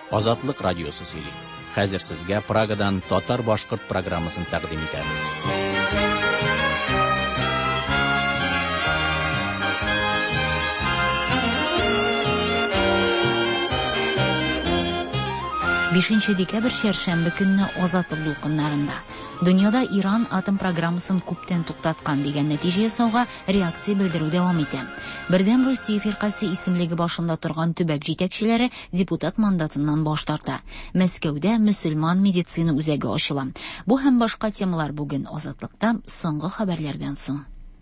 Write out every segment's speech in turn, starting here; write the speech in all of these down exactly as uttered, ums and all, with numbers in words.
Азатлык радиосы сөйли. Хәзер сезгә Прагадан татар-башкорт программасын тәкъдим итәбез. бишенче декабрь шәршәмбе көнне азатлык дулкыннарында дөньяда Иран атом программасын күптән туктаткан дигән нәтиҗә ясауга реакция белдерү дәвам итә. Бердәм Русия фиркасы исемлеге башында торган төбәк җитәкчеләре депутат мандатыннан баш тарта. Мәскәүдә мөселман медицина үзәге ачыла. Бу һәм башка темалар бүген азатлыкта соңгы хәбәрләрдән соң.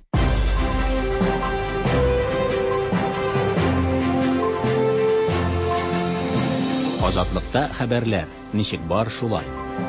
Азатлыкта хәбәрләр. Ничек бар шулай.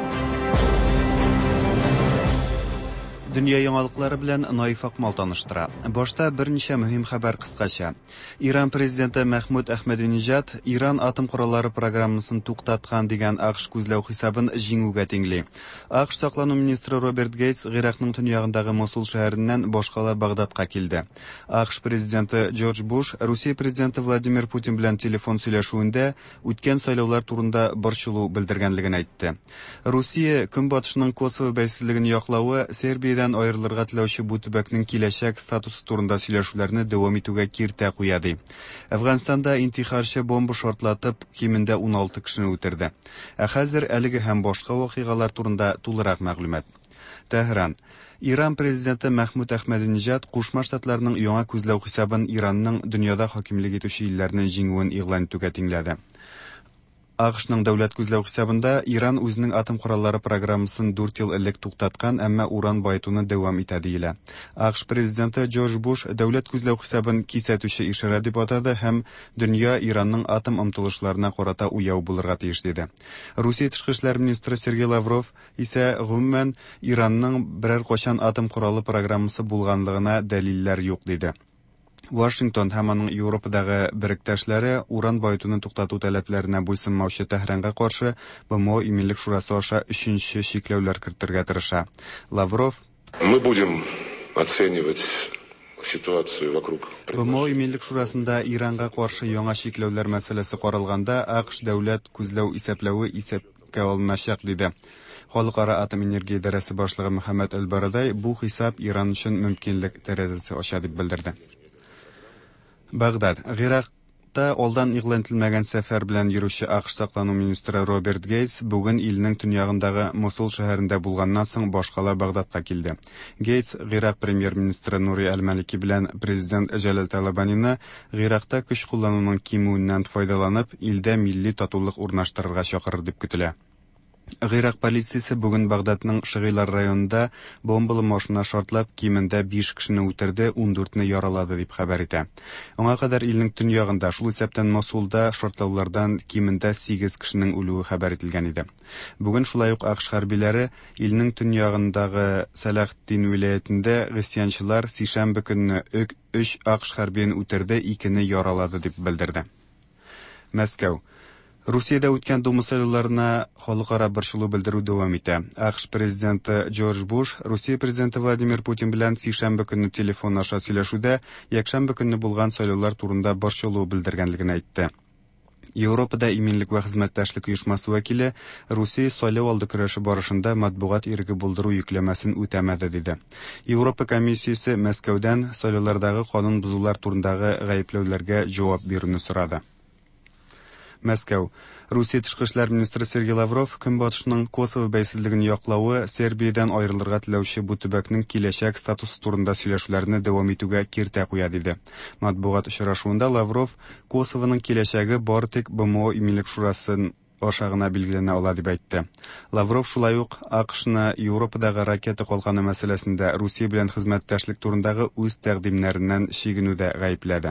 Дөнья яңалыклары белән Наиф Акмал таныштыра. Башта берничә мөһим хәбәр кыскача. Иран президенты Мәхмүд Әхмәдинеҗад Иран атом кораллары программасын туктаткан дигән АКШ күзләү хисабын җиңүгә тиңли. АКШ саклану министры Роберт Гейтс Гыйракның төньягындагы Мосул шәһәреннән башкала Багдадка килде. АКШ президенты Джордж Буш Русия президенты Владимир Путин белән телефон сөйләшүендә үткән сайлаулар турында борчылу белдергәнлеген әйтте. Русия көнбатышның Косово бәйсезлеген яклауы Сербиядән аерылырга теләүче бу төбәкнең киләчәк статусы турында сөйләшүләрне дәвам итүгә киртә куя ди. Әфганстанда интихарчы бомба шартлатып кимендә ун алты кешене үтерде. Ә хәзер әлеге һәм башка вакыйгалар турында тулырак мәгълүмат. Тәһран. Иран президенты Мәхмүд Әхмәдинеҗад Кушма Штатларының яңа күзләү хисабын Иранның дөньяда хакимлек итүче илләрнең җиңүен игълан итүгә тиңләде. АКШның дәүләт күзләү хисабында Иран үзенең атом кораллары программасын дүрт ел элек туктаткан, әмма уран байтуны дәвам итә диелә. АКШ президенты Джордж Буш дәүләт күзләү хисабын кисәтүче ишарә дип атады һәм дөнья Иранның атом омтылышларына карата уяу булырга тиеш диде. Русия тышкы эшләр министры Сергей Лавров исә гомумән Иранның берәр качан атом коралы программасы булганлыгына дәлилләр юк диде. Вашингтон һәм аның Европадагы беректәшләре уран байтуны туктату таләпләренә буйсынмаучы Тәһранга каршы БМО иминлек шурасы аша өченче чикләүләр кертергә тырыша. Лавров: Мы будем оценивать ситуацию вокруг. БМО иминлек шурасында Иранга каршы яңа чикләүләр мәсьәләсе каралганда АКШ дәүләт күзләү исәпләве исәпкә алыначак диде. Халыкара атом энергия идарәсе башлыгы Мөхәммәд Әл-Барадай бу хисап Иран өчен мөмкинлек тәрәзәсе ача дип белдерде. Багдад. Гыйракта алдан игълан ителмәгән сәфәр белән йөрүче АКШ саклану министры Роберт Гейтс бүген илнең төньягындагы Мосул шәһәрендә булганнан соң башкала Багдадка килде. Гейтс Гыйрак премьер-министры Нури Әл-Малики белән президент Җәләл Талабанины Гыйракта көч куллануның кимүеннән файдаланып, илдә милли татулык урнаштырырга чакырыр дип көтелә. Гыйрак полициясе бүген Багдадның Шыгыйлар районында бомбалы машина шартлап кимендә биш кешене үтерде, ун дүртне яралады дип хәбәр итә. Аңа кадәр илнең төньягында шул исәптән Мосулда шартлаулардан кимендә сигез кешенең үлүе хәбәр ителгән иде. Бүген шулай ук АКШ хәрбиләре илнең төньягындагы Салахдин вилаятендә христианчылар сишәмбе көнне өч АКШ хәрбиен үтерде, икене яралады дип белдерде. Мәскәү. Русиядә үткән дума сайлауларына халыкара борчылу белдерү дәвам итә. АКШ президенты Джордж Буш Русия президенты Владимир Путин белән сишәмбе көнне телефон аша сөйләшүдә якшәмбе көнне булган сайлаулар турында борчылу белдергәнлеген әйтте. Европада иминлек вә хезмәттәшлек оешмасы вәкиле Русия сайлау алды көрәше барышында матбугат иреге булдыру йөкләмәсен үтәмәде диде. Европа комиссиясе Мәскәүдән сайлаулардагы канун бузулар турындагы гаепләүләргә җавап бирүне сорады. Мәскәү. Русия тышкы эшләр министры Сергей Лавров көнбатышның Косово бәйсезлеген яклауы Сербиядән аерылырга теләүче бу төбәкнең киләчәк статусы турында сөйләшүләрне дәвам итүгә киртә куя диде. Матбугат очрашуында Лавров Косовоның киләчәге бары тик БМО иминлек шурасын аша гына билгеләнә ала дип әйтте. Лавров шулай ук АКШны Европадагы ракета калканы мәсьәләсендә Русия белән хезмәттәшлек турындагы үз тәкъдимнәреннән чигенүдә гаепләде.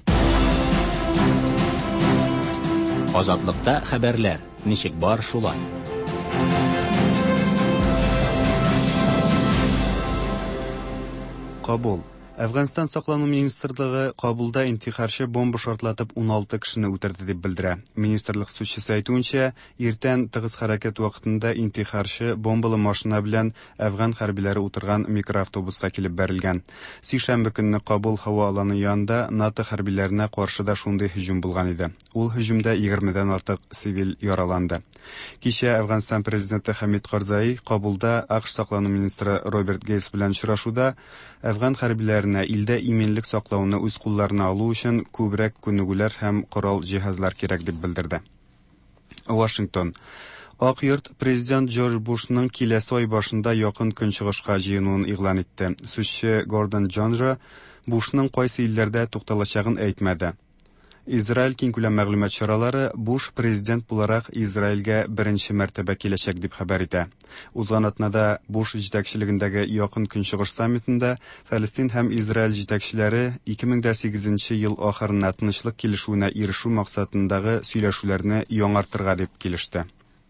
Азатлыкта хәбәрләр. Ничек бар шулай. Кабул. Әфганстан саклану министрлыгы Кабулда интихарчы бомба шартлатып ун алты кешене үтерде дип белдерә. Министрлык сүзчесе әйтүенчә, иртән тыгыз хәрәкәт вакытында интихарчы бомбалы машина белән әфган хәрбиләре утырган микроавтобуска килеп бәрелгән. Сишәмбе көнне Кабул һава аланы янында НАТО хәрбиләренә каршы да шундый һөҗүм булган иде. Ул һөҗүмдә егермедән артык цивил яраланды. Кичә Әфганстан президенты Хамид Карзай Кабулда АКШ саклану министры Роберт Гейс белән очрашуда әфган хәрбиләренә илдә иминлек саклауны үз кулларына алу өчен күбрәк күнегүләр һәм корал җиһазлар кирәк дип белдерде. Вашингтон. Ак йорт президент Джордж Бушның киләсе ай башында якын көнчыгышка җыенуын игълан итте. Сүзче Гордон Джонро Бушның кайсы илләрдә тукталачагын әйтмәде. Израиль киң күләм мәгълүмат чаралары Буш президент буларак Израильгә беренче мәртәбә киләчәк дип хәбәр итә. Узган атнада Буш җитәкчелегендәге якын көнчыгыш саммитында Фәлестин һәм Израиль җитәкчеләре ике мең сигезенче ел ахырына тынычлык килешүенә ирешү максатындагы сөйләшүләрне яңартырга дип килеште.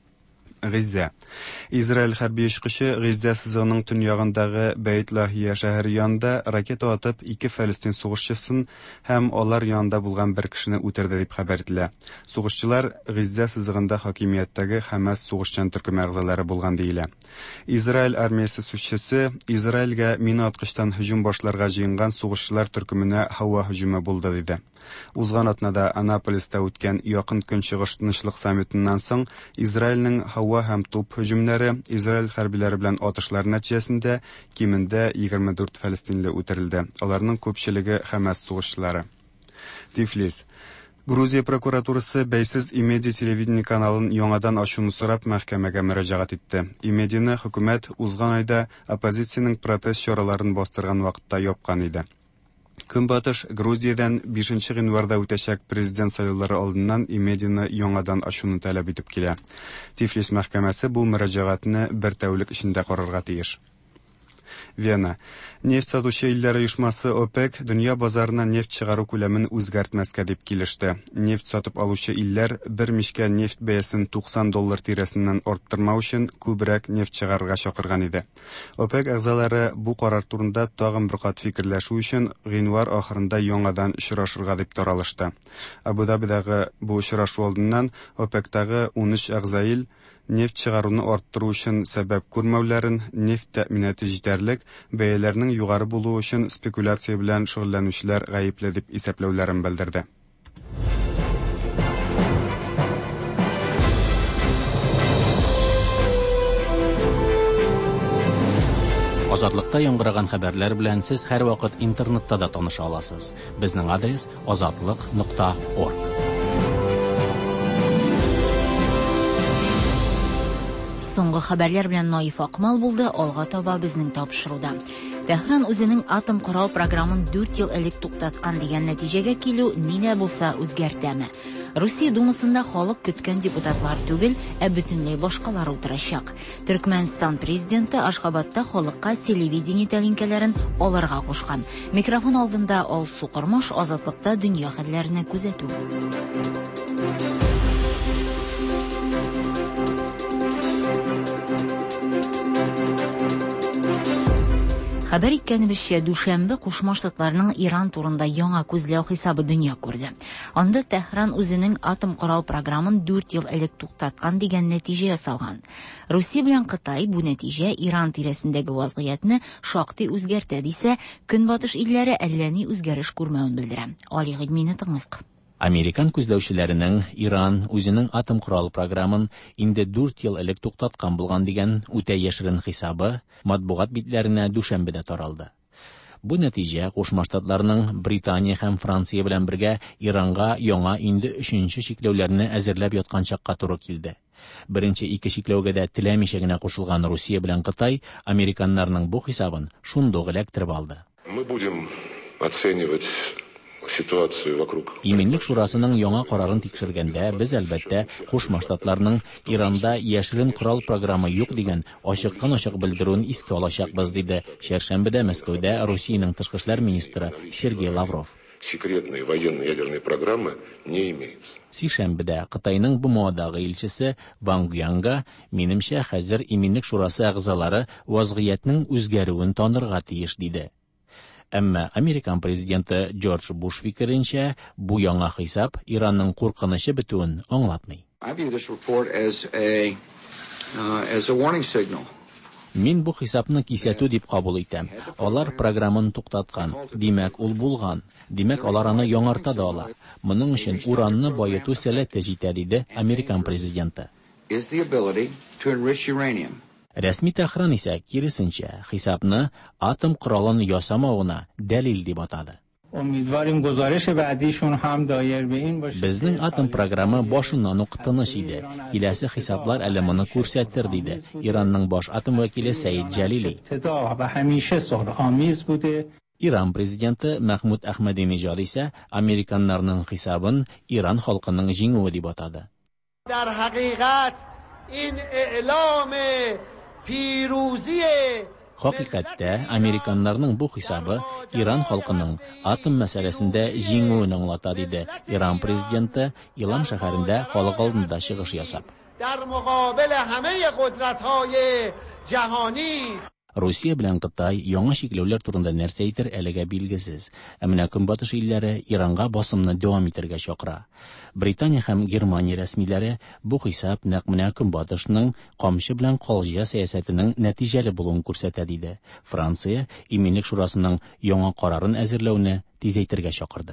Гизза. Израиль хәрби очкычы Гизза сызыгының төньягындагы Бейт-Лахия шәһәре янында ракета атып ике Фәлестин сугышчысын һәм алар янында булган бер кешене үтерде дип хәбәр ителә. Сугышчылар Гизза сызыгында хакимияттәге Хәмас сугышчан төркеме әгъзалары булган диелә. Израиль армиясе сүзчесе Израильгә мина аткычтан һөҗүм башларга җыенган сугышчылар төркеменә һава һөҗүме булды диде. Узган атнада Анаполиста үткән якын көнчыгыш тынычлык саммитыннан соң Израильнең һава һәм туп һөҗүмнәре Израиль хәрбиләре белән атышлар нәтиҗәсендә кимендә егерме дүрт фәлестинле үтерелде. Аларның күпчелеге Хәмас сугышчылары. Тифлис. Грузия прокуратурасы бәйсез Имеди телевидение каналын яңадан ачуны сорап мәхкәмәгә мөрәҗәгать итте. Имедины хөкүмәт узган айда оппозициянең протест чараларын бастырган вакытта япкан иде. Көнбатыш Грузиядән бишенче гыйнварда үтәчәк президент сайлаулары алдыннан Имедины яңадан ачуны таләп итеп килә. Тифлис мәхкәмәсе бу мөрәҗәгатьне бер тәүлек эчендә карарга тиеш. Вена. Нефть сатучы илләр оешмасы ОПЕК дөнья базарына нефть чыгару күләмен үзгәртмәскә дип килеште. Нефть сатып алучы илләр бер мичкә нефть бәясен туксан доллар тирәсеннән арттырмау өчен күбрәк нефть чыгарырга чакырган иде. ОПЕК әгъзалары бу карар турында тагын бер кат фикерләшү өчен гыйнвар ахырында яңадан очрашырга дип таралышты. Абу-Дабидагы бу очрашу алдыннан ОПЕКтагы ун өч әгъза нефть чыгаруны арттыру өчен сәбәп күрмәүләрен, нефть тәэминаты җитәрлек, бәяләрнең югары булуы өчен спекуляция белән шөгыльләнүчеләр гаепле дип исәпләүләрен белдерде. Азатлыкта яңгыраган хәбәрләр белән сез һәрвакыт интернетта да таныша аласыз. Безнең адрес азатлык нокта орг. Соңгы хәбәрләр белән Наиф Акмал булды, алга таба безнең тапшыруда. Тәһран үзенең атом корал программын дүрт ел элек туктаткан дигән нәтиҗәгә килү нилә булса үзгәртәме? Русия думасында халык көткән депутатлар түгел, ә бөтенләй башкалар утырачак. Төркмәнстан президенты Ашхабадта халыкка телевидение тәлинкәләрен алырга кушкан. Микрофон алдында Алсу Кормаш азатлыкта дөнья хәлләренә күзәтү. Хәбәр иткәнебезчә, дүшәмбе Кушма Штатларының Иран турында яңа күзләү хисабы дөнья күрде. Анда Тәһран үзенең атом корал программын дүрт ел элек туктаткан дигән нәтиҗә ясалган. Русия белән Кытай бу нәтиҗә Иран тирәсендәге вазгыятьне шактый үзгәртә дисә, Көнбатыш илләре әллә ни үзгәреш күрмәвен белдерә. Али Гыймине тыңлыйк. Американ күзләүчеләренең Иран үзенең атом корал программын инде дүрт ел элек туктаткан булган дигән үтә яшерен хисабы матбугат битләренә дүшәмбедә таралды. Бу нәтиҗә Кушма Штатларының Британия һәм Франция белән бергә Иранга яңа инде өченче чикләүләрне әзерләп яткан чакка туры килде. Беренче ике чикләүгә дә теләмичә генә кушылган Русия белән Кытай американнарның бу хисабын шундук эләктереп алды. Мы будем оценивать ситуацию вокруг. Иминлек шурасының яңа карарын тикшергәндә, без әлбәттә Кушма Штатларның Иранда яшерен корал программы юк дигән ачыктан-ачык белдерүен искә алачакбыз, диде Шәршәмбедә Мәскәүдә Русиянең тышкы эшләр министры Сергей Лавров. Секретной военной ядерной программы не имеется. Сишәмбедә Кытайның бу модагы илчесе Ван Гуянга, минемчә, хәзер иминлек шурасы әгъзалары вазгыятьнең үзгәрүен танырга тиеш, диде. Әмма Американ президенты Джордж Буш фикеренчә, бу яңа хисап Иранның куркынышы бетүен аңлатмый. I view this report as a uh, as a warning signal. Мин бу хисапны кисәтү дип кабул итәм. Алар программаны туктаткан. Димәк, ул булган. Димәк, алар аны яңарта да ала. Моның өчен уранны байыту сәләте җитә, диде Американ президенты. Is the ability to enrich uranium. Рәсми Тәһран исә киресенчә хисапны атом коралын ясамауына дәлил дип атады. Безнең атом программы башыннан ук тыныч иде. Киләсе хисаплар әле моны күрсәтер, диде Иранның баш атом вәкиле Сәид Җәлили. Иран президенты Мәхмүд Әхмәдинеҗад исә американнарның хисабын Иран халкының җиңүе дип атады. Дар хакыйкать ин эълам пирузие. Хакыйкатьтә, американнарның бу хисабы Иран халкының атом мәсьәләсендә җиңүен аңлата, диде Иран президенты Илам шәһәрендә халык алдында чыгыш ясап. Дар муқабил һәммә кудрәтһай җаһани. Русия белән Кытай яңа чикләүләр турында нәрсә әйтер әлегә билгесез. Ә менә Көнбатыш илләре Иранга басымны дәвам итәргә чакыра. Британия һәм Германия рәсмиләре бу хисап нәкъ менә Көнбатышның камчы белән калҗыя сәясәтенең нәтиҗәле булуын күрсәтә, диде. Франция Иминлек шурасының яңа карарын әзерләүне тизәйтергә чакырды.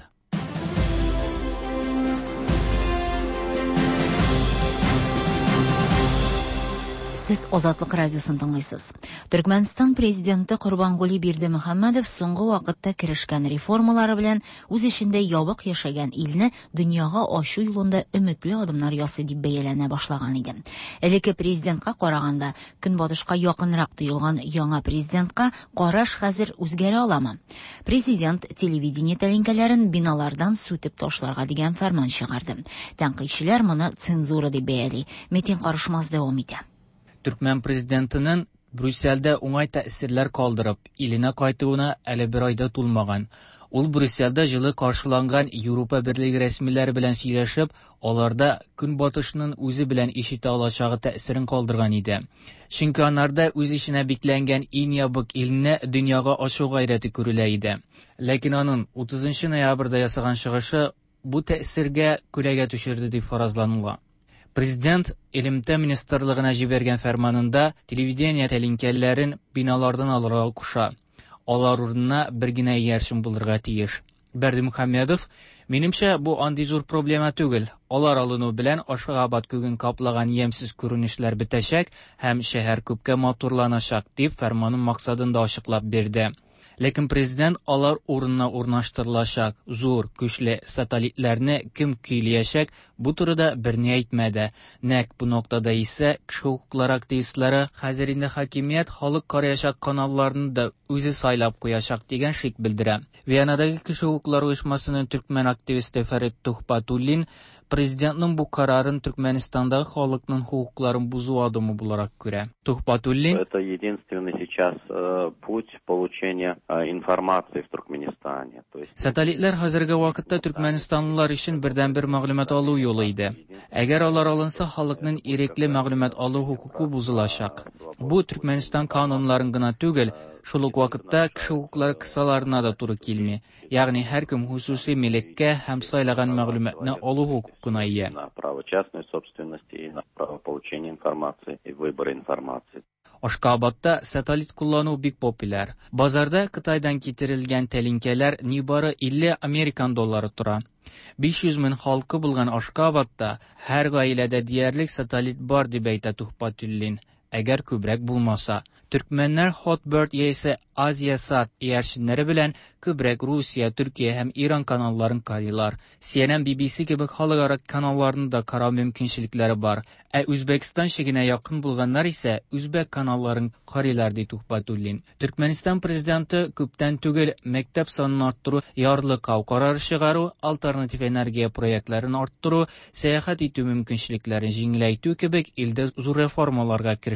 Сез Азатлык радиосын тыңлыйсыз. Түркменстан президенты Курбангули Бердимөхәммәдов соңгы вакытта керешкән реформалары белән үз эчендә ябык яшәгән илне дөньяга ачу юлында өметле адымнар ясый дип бәяләнә башлаган иде. Элекке президентка караганда Көнбатышка якынрак тоелган яңа президентка караш хәзер үзгәрә аламы? Президент телевидение тәлинкәләрен биналардан сүтеп ташларга дигән фәрман чыгарды. Тәнкыйтьчеләр моны цензура дип бәяли. Метин карышмас дәвам итә. Түркмен президентының Брюссельдә уңай тәэсирләр калдырып, иленә кайтуына әле бер айда тулмаган. Ул Брюссельдә җылы каршыланган Европа Берлеге рәсмиләре белән сөйләшеп, аларда Көнбатышның үзе белән ишетә алачагы тәэсирен калдырган иде. Чөнки анарда үз ишенә бикләнгән иң ябык илне дөньяга ачу гайрәте күрелә иде. Ләкин аның утызынчы ноябрьдә ясаган чыгышы бу тәэсиргә күләгә төшерде дип фаразланылган. Президент Илемтә министрлыгына җибәргән фәрманында телевидение тәлинкәләрен биналардан алырга куша. Алар урынына бер генә иярчен булырга тиеш. Бердимөхәммәдов, минемчә, бу андый зур проблема түгел. Алар алыну белән Ашхабад күген каплаган ямьсез күренешләр бетәчәк һәм шәһәр күпкә матурланачак дип фәрманның максатын да ачыклап бирде. Ләкин президент алар урынына урнаштырылачак зур, көчле сателлитларны кем көйләячәк, бу турыда берни әйтмәде. Нәкъ бу ноктада исә кеше хукуклары активистлары хәзер инде хакимият халык караячак каналларны да үзе сайлап куячак дигән шик белдерә. Вианадагы кеше хукуклары оешмасының төркмән активисты Фәрит Тухпатуллин президентның бу карарын Түркменстандагы халыкның хукукларын бузу адымы буларак күрә. Тухпатуллин: Это единственный сейчас э, путь получения э, информации в Туркменистане. То есть сателлитлар хәзерге вакытта Түркменстанлылар өчен бердән-бер мәгълүмат алу юлы иде. Әгәр алар алынса, халыкның ирекле мәгълүмат алу хукукы бузылачак. Бу Түркменстан канунларын гына түгел, шул ук вакытта кеше хукуклары кысаларына да туры килми. Ягъни һәркем хусусый милеккә һәм сайлаган мәгълүматны алу хукукына ия. на право частной собственности и на право получения информации и выбора информации. Ашхабадта сателлит куллану бик популяр. Базарда Кытайдан китерилгән тәлинкәләр нибары илле американ доллары тора. биш йөз мең халкы булган Ашхабадта һәр гаиләдә диярлек сателлит бар дип әйтә Тухпатуллин. Әгәр күбрәк булмаса, Түркмәннәр Hotbird яисә Азия-Сат иярченнәре белән күбрәк Русия, Төркия һәм Иран каналларын карыйлар. Си Эн Эн, Би Би Си кебек халыкара каналларны да карау мөмкинчелекләре бар. Ә Үзбәкстан шигенә якын булганнар исә үзбәк каналларын карыйлар ди Тухпатуллин. Түркменстан президенты күптән түгел мәктәп санын арттыру, ярлыкау карары чыгару, альтернатив энергия проектларын арттыру, сәяхәт итү мөмкинчелекләрен җиңеләйтү кебек илдә зур реформаларга киреш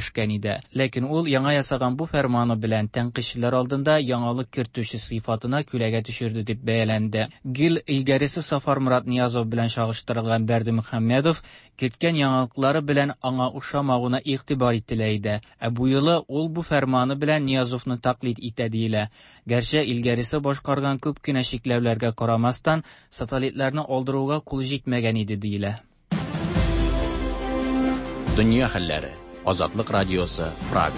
ирешкән иде. Ләкин ул яңа ясаган бу фәрманы белән тәнкыйтьчеләр алдында яңалык кертүче сыйфатына күләгә төшерде дип бәяләнде. Гил илгәрисе Сафар Мурат Ниязов белән чагыштырылган Бәрди Мөхәммәдов киткән яңалыклары белән аңа охшамавына игътибар ителә иде. Ә бу юлы ул бу фәрманы белән Ниязовны тақлид итә диелә. Гәрчә илгәрисе башкарган күп кенә чикләүләргә карамастан сателлитларны алдыруга кулы җитмәгән иде диелә. Дөнья хәлләре. Азатлык радиосы, Прага.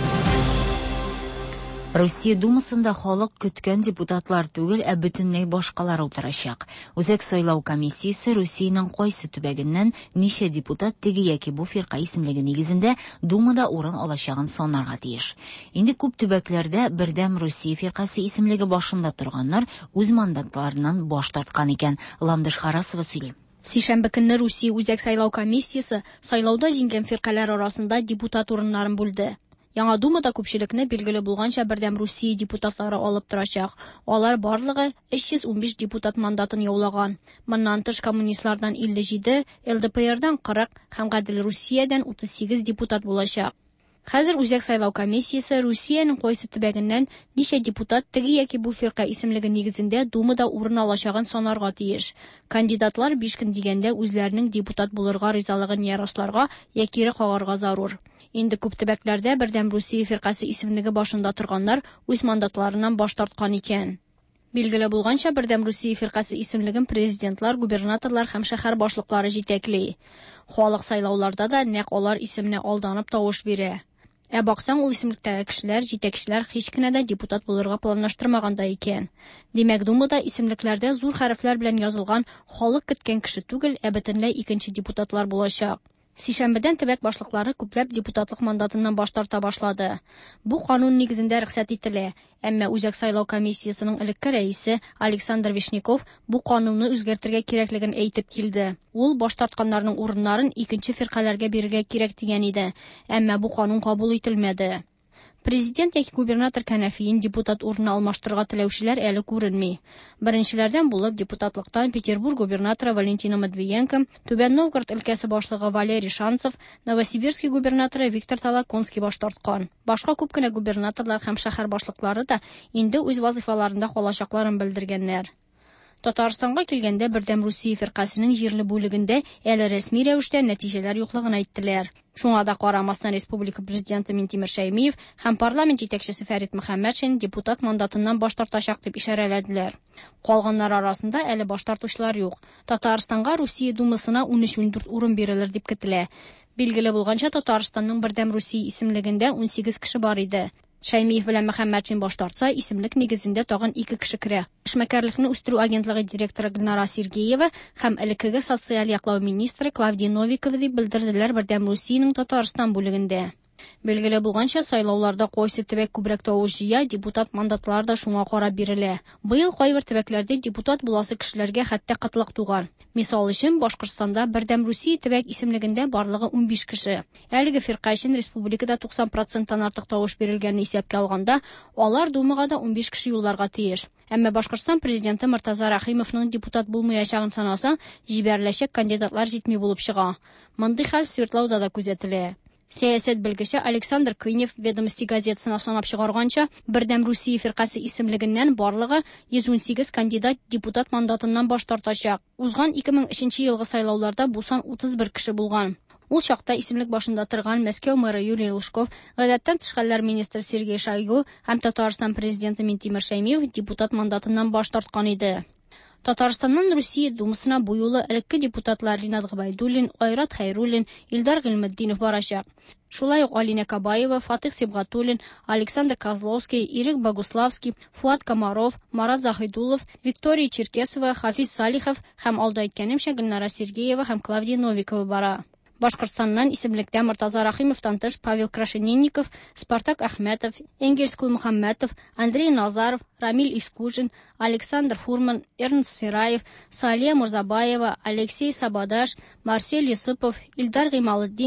Россия Думасында халык көткән депутатлар түгел, ә бөтенләй башкалар утырачак. Үзәк сайлау комиссиясе Россиянең кайсы төбәгеннән ничә депутат теге яки бу фирка исемлеге нигезендә Думада урын алачагын санарга тиеш. Инде күп төбәкләрдә Бердәм Россия фиркасы исемлеге башында торганнар үз мандатларыннан баш тарткан икән. Ландыш Харасова сөйли. Сишәмбе көнне Русия үзәк сайлау комиссиясе сайлауда җиңгән фиркалар арасында депутат урыннарын бүлде. Яңа Думада күпчелекне билгеле булганча Бердәм Россия депутатлары алып торачак. Алар барлыгы өч йөз ун биш депутат мандатын яулаган. Моннан тыш коммунистлардан илле җиде, ЛДПРдан кырык һәм Гадел Россиядән утыз сигез депутат булачак. Хәзер үзәк сайлау комиссиясе Россиянең кайсы төбәгеннән ничә депутат теге яки бу фирка исемлеге нигезендә Думада урын алачагын санарга тиеш. Кандидатлар биш көн дигәндә үзләренең депутат булырга ризалыгын ярашларга яки кагарга зарур. Инде күп төбәкләрдә Бердәм Россия фиркасы исемлеге башында торганнар үз мандатларыннан баш тарткан икән. Билгеле булганча Бердәм Россия фиркасы исемлеген президентлар, губернаторлар һәм шәһәр башлыклары җитәкли. Халык сайлауларда да нәкъ алар исеменә алданып тавыш бирә. Ә баксаң ул исемлектәге кешеләр, җитәкчеләр һич кенә дә депутат булырга планлаштырмаганда икән. Димәк, Думада исемлекләрдә зур хәрефләр белән язылган халык көткән кеше түгел, ә бөтенләй икенче депутатлар булачак. Сишәмбедән төбәк башлыклары күпләп депутатлык мандатыннан баш тарта башлады. Бу канун нигезендә рөхсәт ителә, әмма үзәк сайлау комиссиясенең элекке рәисе Александр Вишняков бу канунны үзгәртергә кирәклеген әйтеп килде. Ул баш тартканнарның урыннарын икенче фиркаларга бирергә кирәк дигән иде, әмма бу канун кабул ителмәде. Президент яки губернатор Кәнәфиин депутат урынын алмаштырырга теләүчеләр әле күренми. Беренчеләрдән булып депутатлыктан Петербург губернаторы Валентина Матвиенко, Түбән Новгород өлкәсе башлыгы Валерий Шанцев, Новосибирский губернаторы Виктор Толоконский баш тарткан. Башка күп кенә губернаторлар һәм шәһәр башлыклары да инде үз вазифаларында калачакларын белдергәннәр. Татарстанга килгәндә Бердәм Россия фиркасының җирле бүлегендә әле рәсми рәвештә нәтиҗәләр юклыгын әйттеләр. Шуңа да карамастан республика президенты Минтимер Шәймиев һәм парламент җитәкчесе Фәрит Мөхәммәтшин депутат мандатыннан баш тартачак дип ишарәләделәр. Калганнар арасында әле баш тартучылар юк. Татарстанга Россия Думасына ун өч ун дүрт урын бирелер дип көтелә. Билгеле булганча Татарстанның Бердәм Россия исемлегендә ун сигез кеше бар иде. Шәймиев белән Мөхәммәтшин баш тартса, исемлек нигезендә тагын ике кеше керә. Эшмәкәрлекне үстерү агентлыгы директоры Гөлнара Сергеева һәм элеккеге социаль яклау министры Клавдия Новикова дип белдерделәр Бердәм Россиянең Татарстан бүлегендә. Билгеле булганча сайлауларда кайсы төбәк күбрәк тавыш җыя, депутат мандатлары да шуңа карап бирелә. Быел кайбер төбәкләрдә депутат буласы кешеләргә хәтта кытлык туган. Мисал өчен Башкортстанда Бердәм Россия төбәк исемлегендә барлыгы ун биш кеше. Әлеге фирка өчен республикада туксан проценттан артык тавыш бирелгәнне исәпкә алганда, алар Думага да ун биш кеше юлларга тиеш. Әмма Башкортстан президенты Мортаза Рахимовның депутат булмаячагын санасаң, җибәреләчәк кандидатлар җитми булып чыга. Мондый хәл Свердловда да күзәтелә. Сәясәт белгече Александр Кынев Ведомости газетасына санап чыгарганча, Бердәм Россия фиркасы исемлегеннән барлыгы йөз ун сигез кандидат депутат мандатыннан баш тартачак. Узган ике мең өченче елгы сайлауларда бу сан утыз бер кеше булган. Ул чакта исемлек башында торган Мәскәү мэры Юрий Лужков, гадәттән тыш хәлләр министры Сергей Шойгу һәм Татарстан президенты Минтимер Шәймиев депутат мандатыннан баш тарткан иде. Татарстаннан Россия Думасына бу юлы элекке депутатлар Ринат Габайдуллин, Айрат Хайруллин, Илдар Гыйлметдинов барачак. Шулай ук Алина Кабаева, Фатих Сибгатуллин, Александр Козловский, Ирик Богуславский, Фуат Комаров, Марат Захидулов, Виктория Черкесова, Хафиз Салихов һәм алда әйткәнемчә Гөлнара Сергеева һәм Клавдия Новикова бара. Башкортстаннан исемлектә Мортаза Рахимовтан тыш Павел Крашенинников, Спартак Әхмәтов, Энгельс Кулмөхәммәтов, Андрей Назаров, Рамиль Искужин, Александр Фурман, Эрнст Сираев, Салия Мурзабаева, Алексей Сабадаш, Марсель Юсупов, Илдар Гыймалетдинов,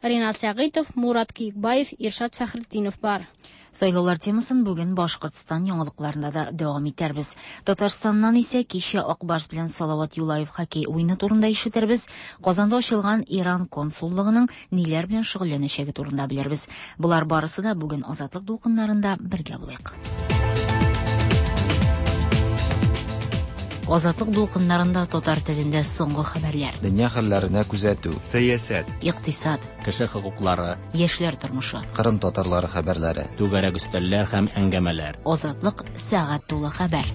Ринат Сәгыйтов, Мурат Киекбаев, Иршат Фәхретдинов бар. Сайлаулар темасын бүген Башкортстан яңалыкларында да дәвам итәрбез. Татарстаннан исә кичә Акбарс белән Салават Юлаев хоккей уйны турында ишетербез. Казанда ачылган Иран консуллыгының ниләр белән шөгыльләнәчәге турында белербез. Булар барысы да бүген Азатлык дулкыннарында бергә булыйк. Азатлык дулкыннарында татар телендә соңгы хәбәрләр. Дөнья хәлләренә күзәтү, сәясәт, икътисад, кеше хокуклары, яшьләр тормышы, Кырым татарлары хәбәрләре, түгәрәк өстәлләр һәм әңгәмәләр. Азатлык сәгать тулы хәбәр.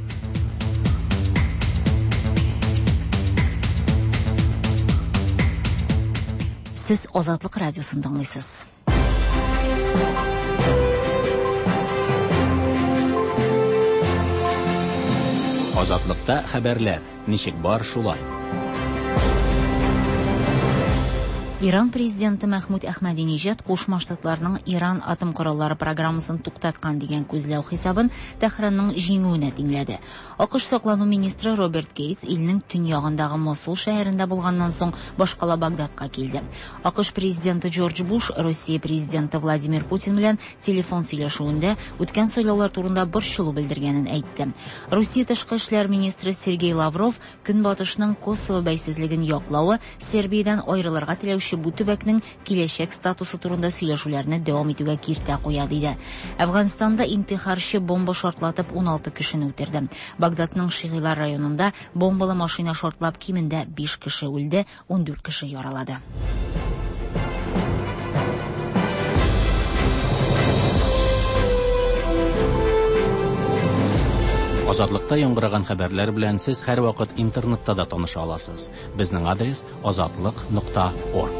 Сез Азатлык радиосын тыңлыйсыз. Азатлыкта хәбәрләр. Ничек бар шулай. Иран президенты Мәхмүд Әхмәдинеҗад Кушма Штатларның Иран атом кораллары программасын туктаткан дигән күзләү хисабын Тәһранның җиңүенә тиңләде. АКШ саклану министры Роберт Гейтс илнең төньягындагы Мосул шәһәрендә булганнан соң башкала Багдадка килде. АКШ президенты Джордж Буш Россия президенты Владимир Путин белән телефон сөйләшүендә үткән сайлаулар турында борчылу белдергәнен әйтте. Русия тышкы эшләр министры Сергей Лавров Көнбатышның Косово бәйсезлеген яклавы, Сербиядән аерылырга теләүче бу төбәкнең киләчәк статусы турында сөйләшүләрне дәвам итүгә киртә куя диде. Әфганстанда интихарчы бомба шартлатып ун алты кешене үтерде. Багдадның Шигилар районында бомбалы машина шартлап кимендә биш кеше үлде, ун дүрт кеше яралады. Азатлыкта яңгыраган хәбәрләр белән сез һәрвакыт интернетта да таныша аласыз. Безнең адрес азатлык нокта орг.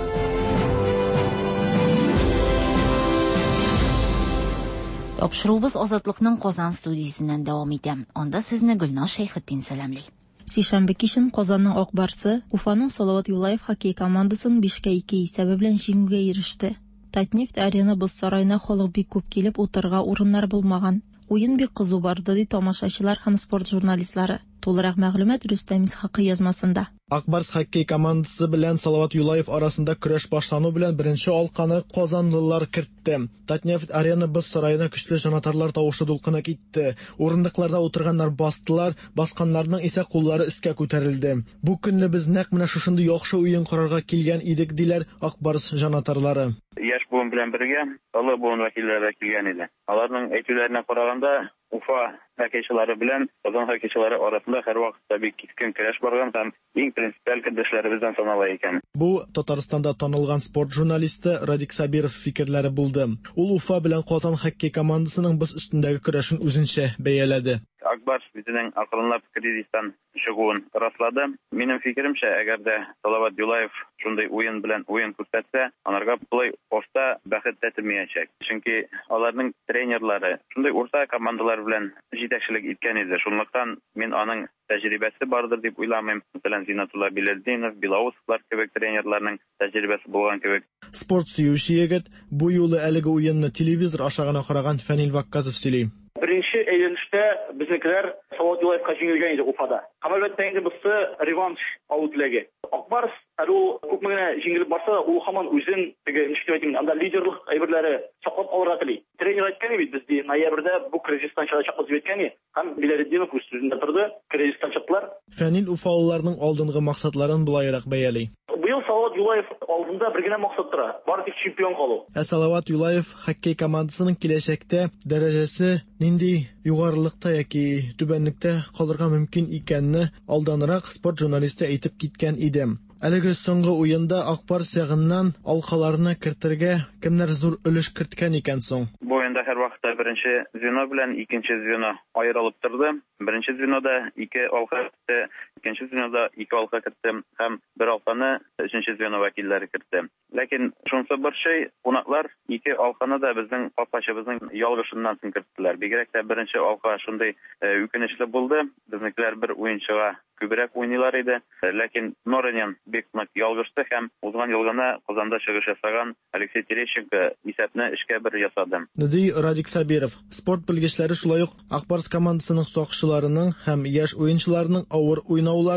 Тапшырубыз Азатлыкның Казан студиясеннән дәвам итә. Анда сезне Гөлназ Шәйхетдин сәламли. Сишәмбе кичен Казанның Акбарсы Уфаның Салават Юлаев хоккей командасын бишкә ике исәбе белән җиңүгә иреште. Татнефть арена боз сарайына халык бик күп килеп утырга урыннар булмаган. Уен бик кызу барды ди тамашачылар һәм спорт журналистлары. Тулырак мәгълүмат Рөстәм Исхакый язмасында. Акбарс хоккей командасы белән Салават Юлаев арасында көрәш башлану белән беренче алканы казанлылар кертте. Татнефть арена боз сараена көчле җанатарлар тавышы дулкыны китте. Урындыкларда утырганнар бастылар, басканнарның исә куллары өскә күтәрелде. Бу көнне без нәкъ менә шушындый яхшы уен карарга килгән идек диләр Акбарс җанатарлары. Яшь буын белән бергә олы буын вәкилләре килгән иде. Аларның әйтүләренә караганда, Уфа хоккейчылары белән Казан хоккейчылары арасында һәрвакытта бик кискен көрәш барган һәм иң принципиаль көндәшләребездән санала икән. Бу Татарстанда танылган спорт журналисты Радик Сабиров фикерләре булды. Ул Уфа белән Казан хоккей командасының боз өстендәге көрәшен үзенчә бәяләде. Акбарс үзенең акрынлап кризистан чыгуын раслады. Минем фикеремчә, әгәр дә Салават Юлаев шундый уен белән уен күрсәтсә, аларга плей офта бәхет тәтмәячәк. Чөнки аларның тренерлары шундый урта командалар белән җитәкчелек иткән иде. Шунлыктан мин аның тәҗрибәсе бардыр дип уйламыйм. Мәсәлән, Зинатулла Биләлдинов, Билаусовлар кебек тренерларның тәҗрибәсе булган кебек. Спорт сөюче егет бу юлы әлеге уенны телевизор аша гына караган Фәнил Вакказов сөйли. Birinci eğlenişte bizimkiler Salavat Yulayev'ga жеңілген еді Уфада. Қамалбетті енді бізді реванш алу тілегі. Акбарс әлі көпмегіне жеңіліп барса, ол хаман өзін анда лидерлік әйбірлері сақлап алырға тілей. Тренер айтқан ебейді бізде ноябрьде бұл кризистан чықпыз өткені, һәм Биләлетдинов өз сөзінде тұрды, кризистан чықтылар. Фәнил уфалыларның алдыңғы мақсатларын бұлайырақ бәяли. Быел Салават Юлаев алдында бір генә мақсат тора, бары тик чемпион калу. Ә Салават Юлаев хоккей командасының киләчәктә дәрәҗәсе нинди югарылыкта яки түбәнлектә калырга мөмкин икәнне алданрак спорт журналисты әйтеп киткән иде. Әлеге соңгы уенда Акбарс ягыннан алкаларны кертергә кемнәр зур өлеш керткән икән соң? Бу уенда һәрвакытта беренче звено белән икенче звено аерылып торды. Беренче звенода ике алка кертте, икенче звенода ике алка кертте һәм бер алканы өченче звено вәкилләре кертте. Ләкин шунысы бер шей, кунаклар ике алканы да безнең капкачыбызның ялгышыннан соң керттеләр. Бигрәк тә беренче алка шундый үкенечле булды. Безнекеләр бер уенчыга күбрәк уйныйлар иде. Ләкин Норенен бик нык ялгышты һәм узган елгына Казанда чыгыш ясаган Алексей Терещенко исәпне эшкә бер ясады. Ди Радик Сабиров. Спорт белгечләре шулай ук Акбарс командасының сакчыларының һәм яшь уенчыларының авыр уйнауларын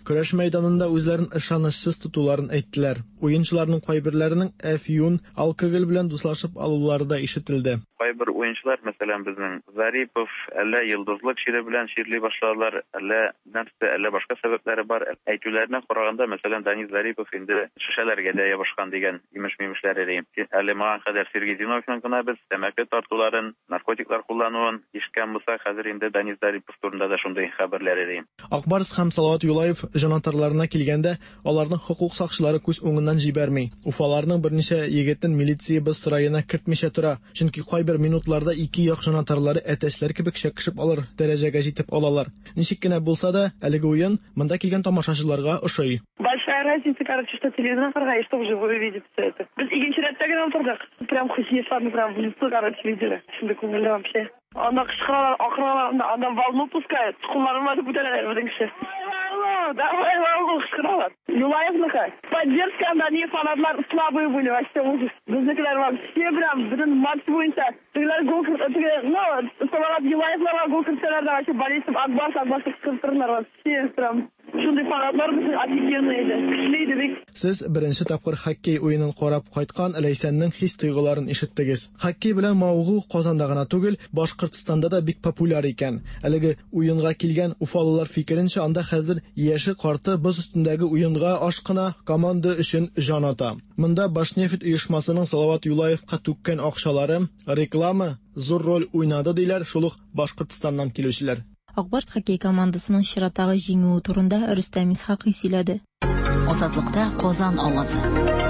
көрәш мәйданында үзләрен ышанычсыз тотуларын әйттеләр. Уенчыларның кайберләренең әфьюн, алкоголь белән дуслашып алулары да ишетелде. Кайбер уенчылар, мәсәлән, безнең Зарипов, әллә йолдызлык шире белән ширли башладылар, әллә нәрсә, әллә башка сәбәпләре бар. Әйтүләренә караганда, мәсәлән, Данис Зарипов инде шешәләргә дә ябышкан дигән имеш-мимешләр иде. Әле моңа кадәр Сергей Зиновьевның гына без тәмәке тартуларын, наркотиклар куллануын ишкән булса, хәзер инде Данис Зарипов турында да шундый хәбәрләр иде. Акбарс һәм Салават Юлаев җанатарларына килгәндә, аларның хокук сакчылары күз уңыннан җибәрми. Уфаларның берничә егетен милиция быз сараена кертмичә тора, чөнки кайбер минутларда ике як җанатарлары әтәчләр кебек чәкшеп алыр дәрәҗәгә җитеп алалар. Ничек кенә булса да, әлеге уен монда килгән тамашачыларга ошый. Большая разница, короче, что телевизор и что вживую видит все это. Без икенче рәттәге алтырдык. Прям хусиесларны прям в лицо, короче, видели. Шунда күңелле вообще. Анда кычкыралар, акыралар, анда волну пускают. Кулларына бүтәләр безнең кеше. Давай, волну кычкыралар. Юлаевныкы. Поддержка, анда не фанатлар слабые были, вообще ужас. Безнекеләр вообще прям бүтән матч буенча. Тегеләр гол кертә, ну, Салават Юлаевлар гол кертәләр да вообще болельщик Акбарс, Акбарс кыртырлар вообще прям. Шундый фанатлар безнең офигенный иде. Шлейде бик. Сез беренче тапкыр хоккей уенын карап кайткан Ләйсәннең хис-тойгыларын ишеттегез. Хоккей белән мавыгу Казанда гына түгел, Башкортстанда да бик популяр икән. Әлеге уенга килгән уфалылар фикеренчә, анда хәзер яше карты боз өстендәге уенга ашкына команда өчен җан ата. Монда Башнефть оешмасының Салават Юлаевка түккән акчалары, реклама зур роль уйнады диләр шулык Башкортстаннан килүчеләр. Акбарс хоккей командасының чираттагы җиңүе турында Рөстәм Исхакый сөйләде. Азатлыкта Казан авазы.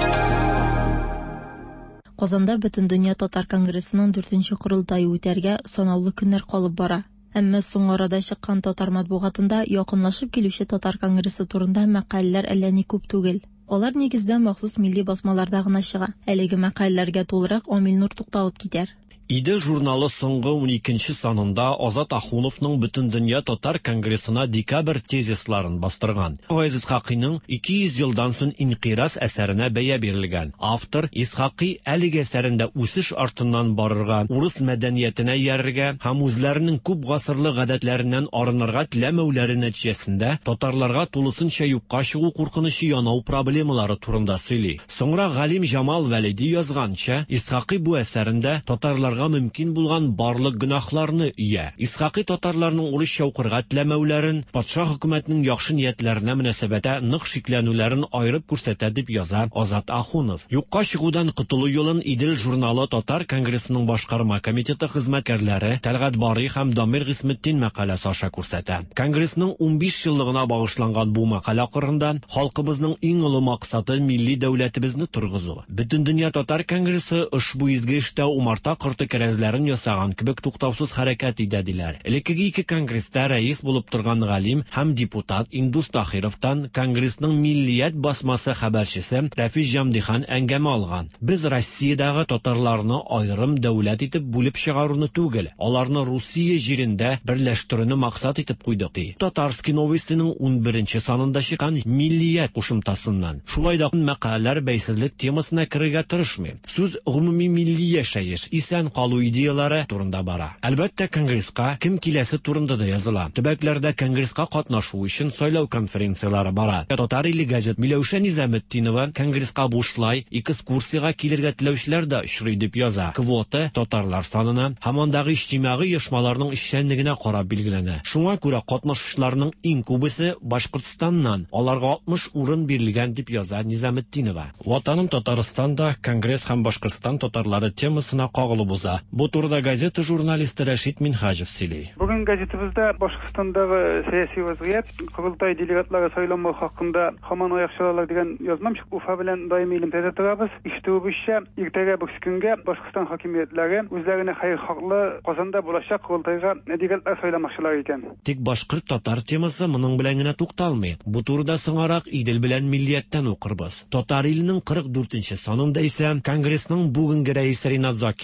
Казанда Бөтен дөнья татар конгрессының дүртенче курылтайы үтәргә санаулы көннәр калып бара. Әмма соң арада чыккан татар матбугатында якынлашып килүче татар конгрессы турында мәкаләләр әллә ни күп түгел. Алар нигездә махсус милли басмаларда гына чыга. Әлеге мәкаләләргә тулырак Амил Нур тукталып китәр. Идел журналы соңгы уникенче санында Азат Ахуновның Бөтен дөнья татар конгрессына декабрь тезисларын бастырган. Газиз Исхакыйның ике йөз елдан соң инкыйраз әсәренә бәя бирелгән. Автор Исхакый әлеге әсәрендә үсеш артыннан барырга, урыс мәдәниятенә ярырга һәм үзләренең күп гасырлы гадәтләреннән арынырга теләмәүләре нәтиҗәсендә татарларга тулысынча юкка чыгу куркынычы янау проблемалары турында сөйли. Соңра Галим Жамал Вәлиди язганча, Исхакый бу әсәрендә татарларга мөмкин булган барлык гөнаһларны ия. Исхакый татарларның урысча укырга теләмәүләрен, патша хөкүмәтенең яхшы ниятләренә мөнәсәбәтә нык шикләнүләрен айырып күрсәтә дип яза Азат Ахунов. Юкка чыгудан котылу юлын Идел журналы татар конгрессының башкарма комитеты хезмәткәрләре Тәлгат Барый һәм Дамир Гысметдин мәкаләсе аша күрсәтә. Конгрессның унбиш еллыгына багышланган бу мәкалә акырында халкыбызның иң олы максаты милли дәүләтебезне тургызу. Бөтен дөнья татар конгрессы ошбу изге эштә умарта корты кәрәзләрен ясаган кебек туктаусыз хәрәкәт итә диләр. Элеккеге ике конгресста рәис булып торган галим һәм депутат Индус Тахировтан конгрессның миллият басмасы хәбәрчесе Рафис Җамдихан әңгәмә алган. Без Россиядагы татарларны аерым дәүләт итеп бүлеп чыгаруны түгел, аларны Русия җирендә берләштерүне максат итеп куйдык. Татарский новостиның унберенче санында чыккан миллият кушымтасыннан. Шулай да мәкаләләр бәйсезлек темасына керергә тырышмый. Сүз гомуми милли яшәеш, исән калу идеялары турында бара. Әлбәттә, конгресска кем киләсе турында да языла. Төбәкләрдә конгресска катнашу өчен сайлау конференциялары бара. Татар иле газет Миләүшә Низаметдинова конгресска бушлай экскурсиягә килергә теләүчеләр дә очрый дип яза. Квота татарлар санына һәм андагы иҗтимагый оешмаларның эшчәнлегенә карап билгеләнә. Шуңа күрә катнашучыларның иң күбесе Башкортстаннан, аларга алтмыш урын бирелгән дип яза Низаметдинова. Ватаным Татарстанда конгресс һәм Башкортстан татарлары темасына кагылып уза. Бу турыда газета журналисты Рәшит Минхаҗев сөйли. Бүген газетабызда Башкортстандагы сәяси вазгыять, курултай делегатлары сайланмау хакында һаман аякчылар дигән язмам чык Уфа белән даими элемтәдә торабыз. Иштебезчә, иртәгә бу көнгә Башкортстан хакимиятләре үзләренә хәйр хаклы Казанда булачак курултайга делегатлар сайламакчылар икән. Тик башкорт татар темасы моның белән генә тукталмый. Бу турыда соңарак Идел белән миллияттән укырбыз. Татар иленең кырык дүртенче санында исә конгрессның бүгенге рәисе Ринат Закиров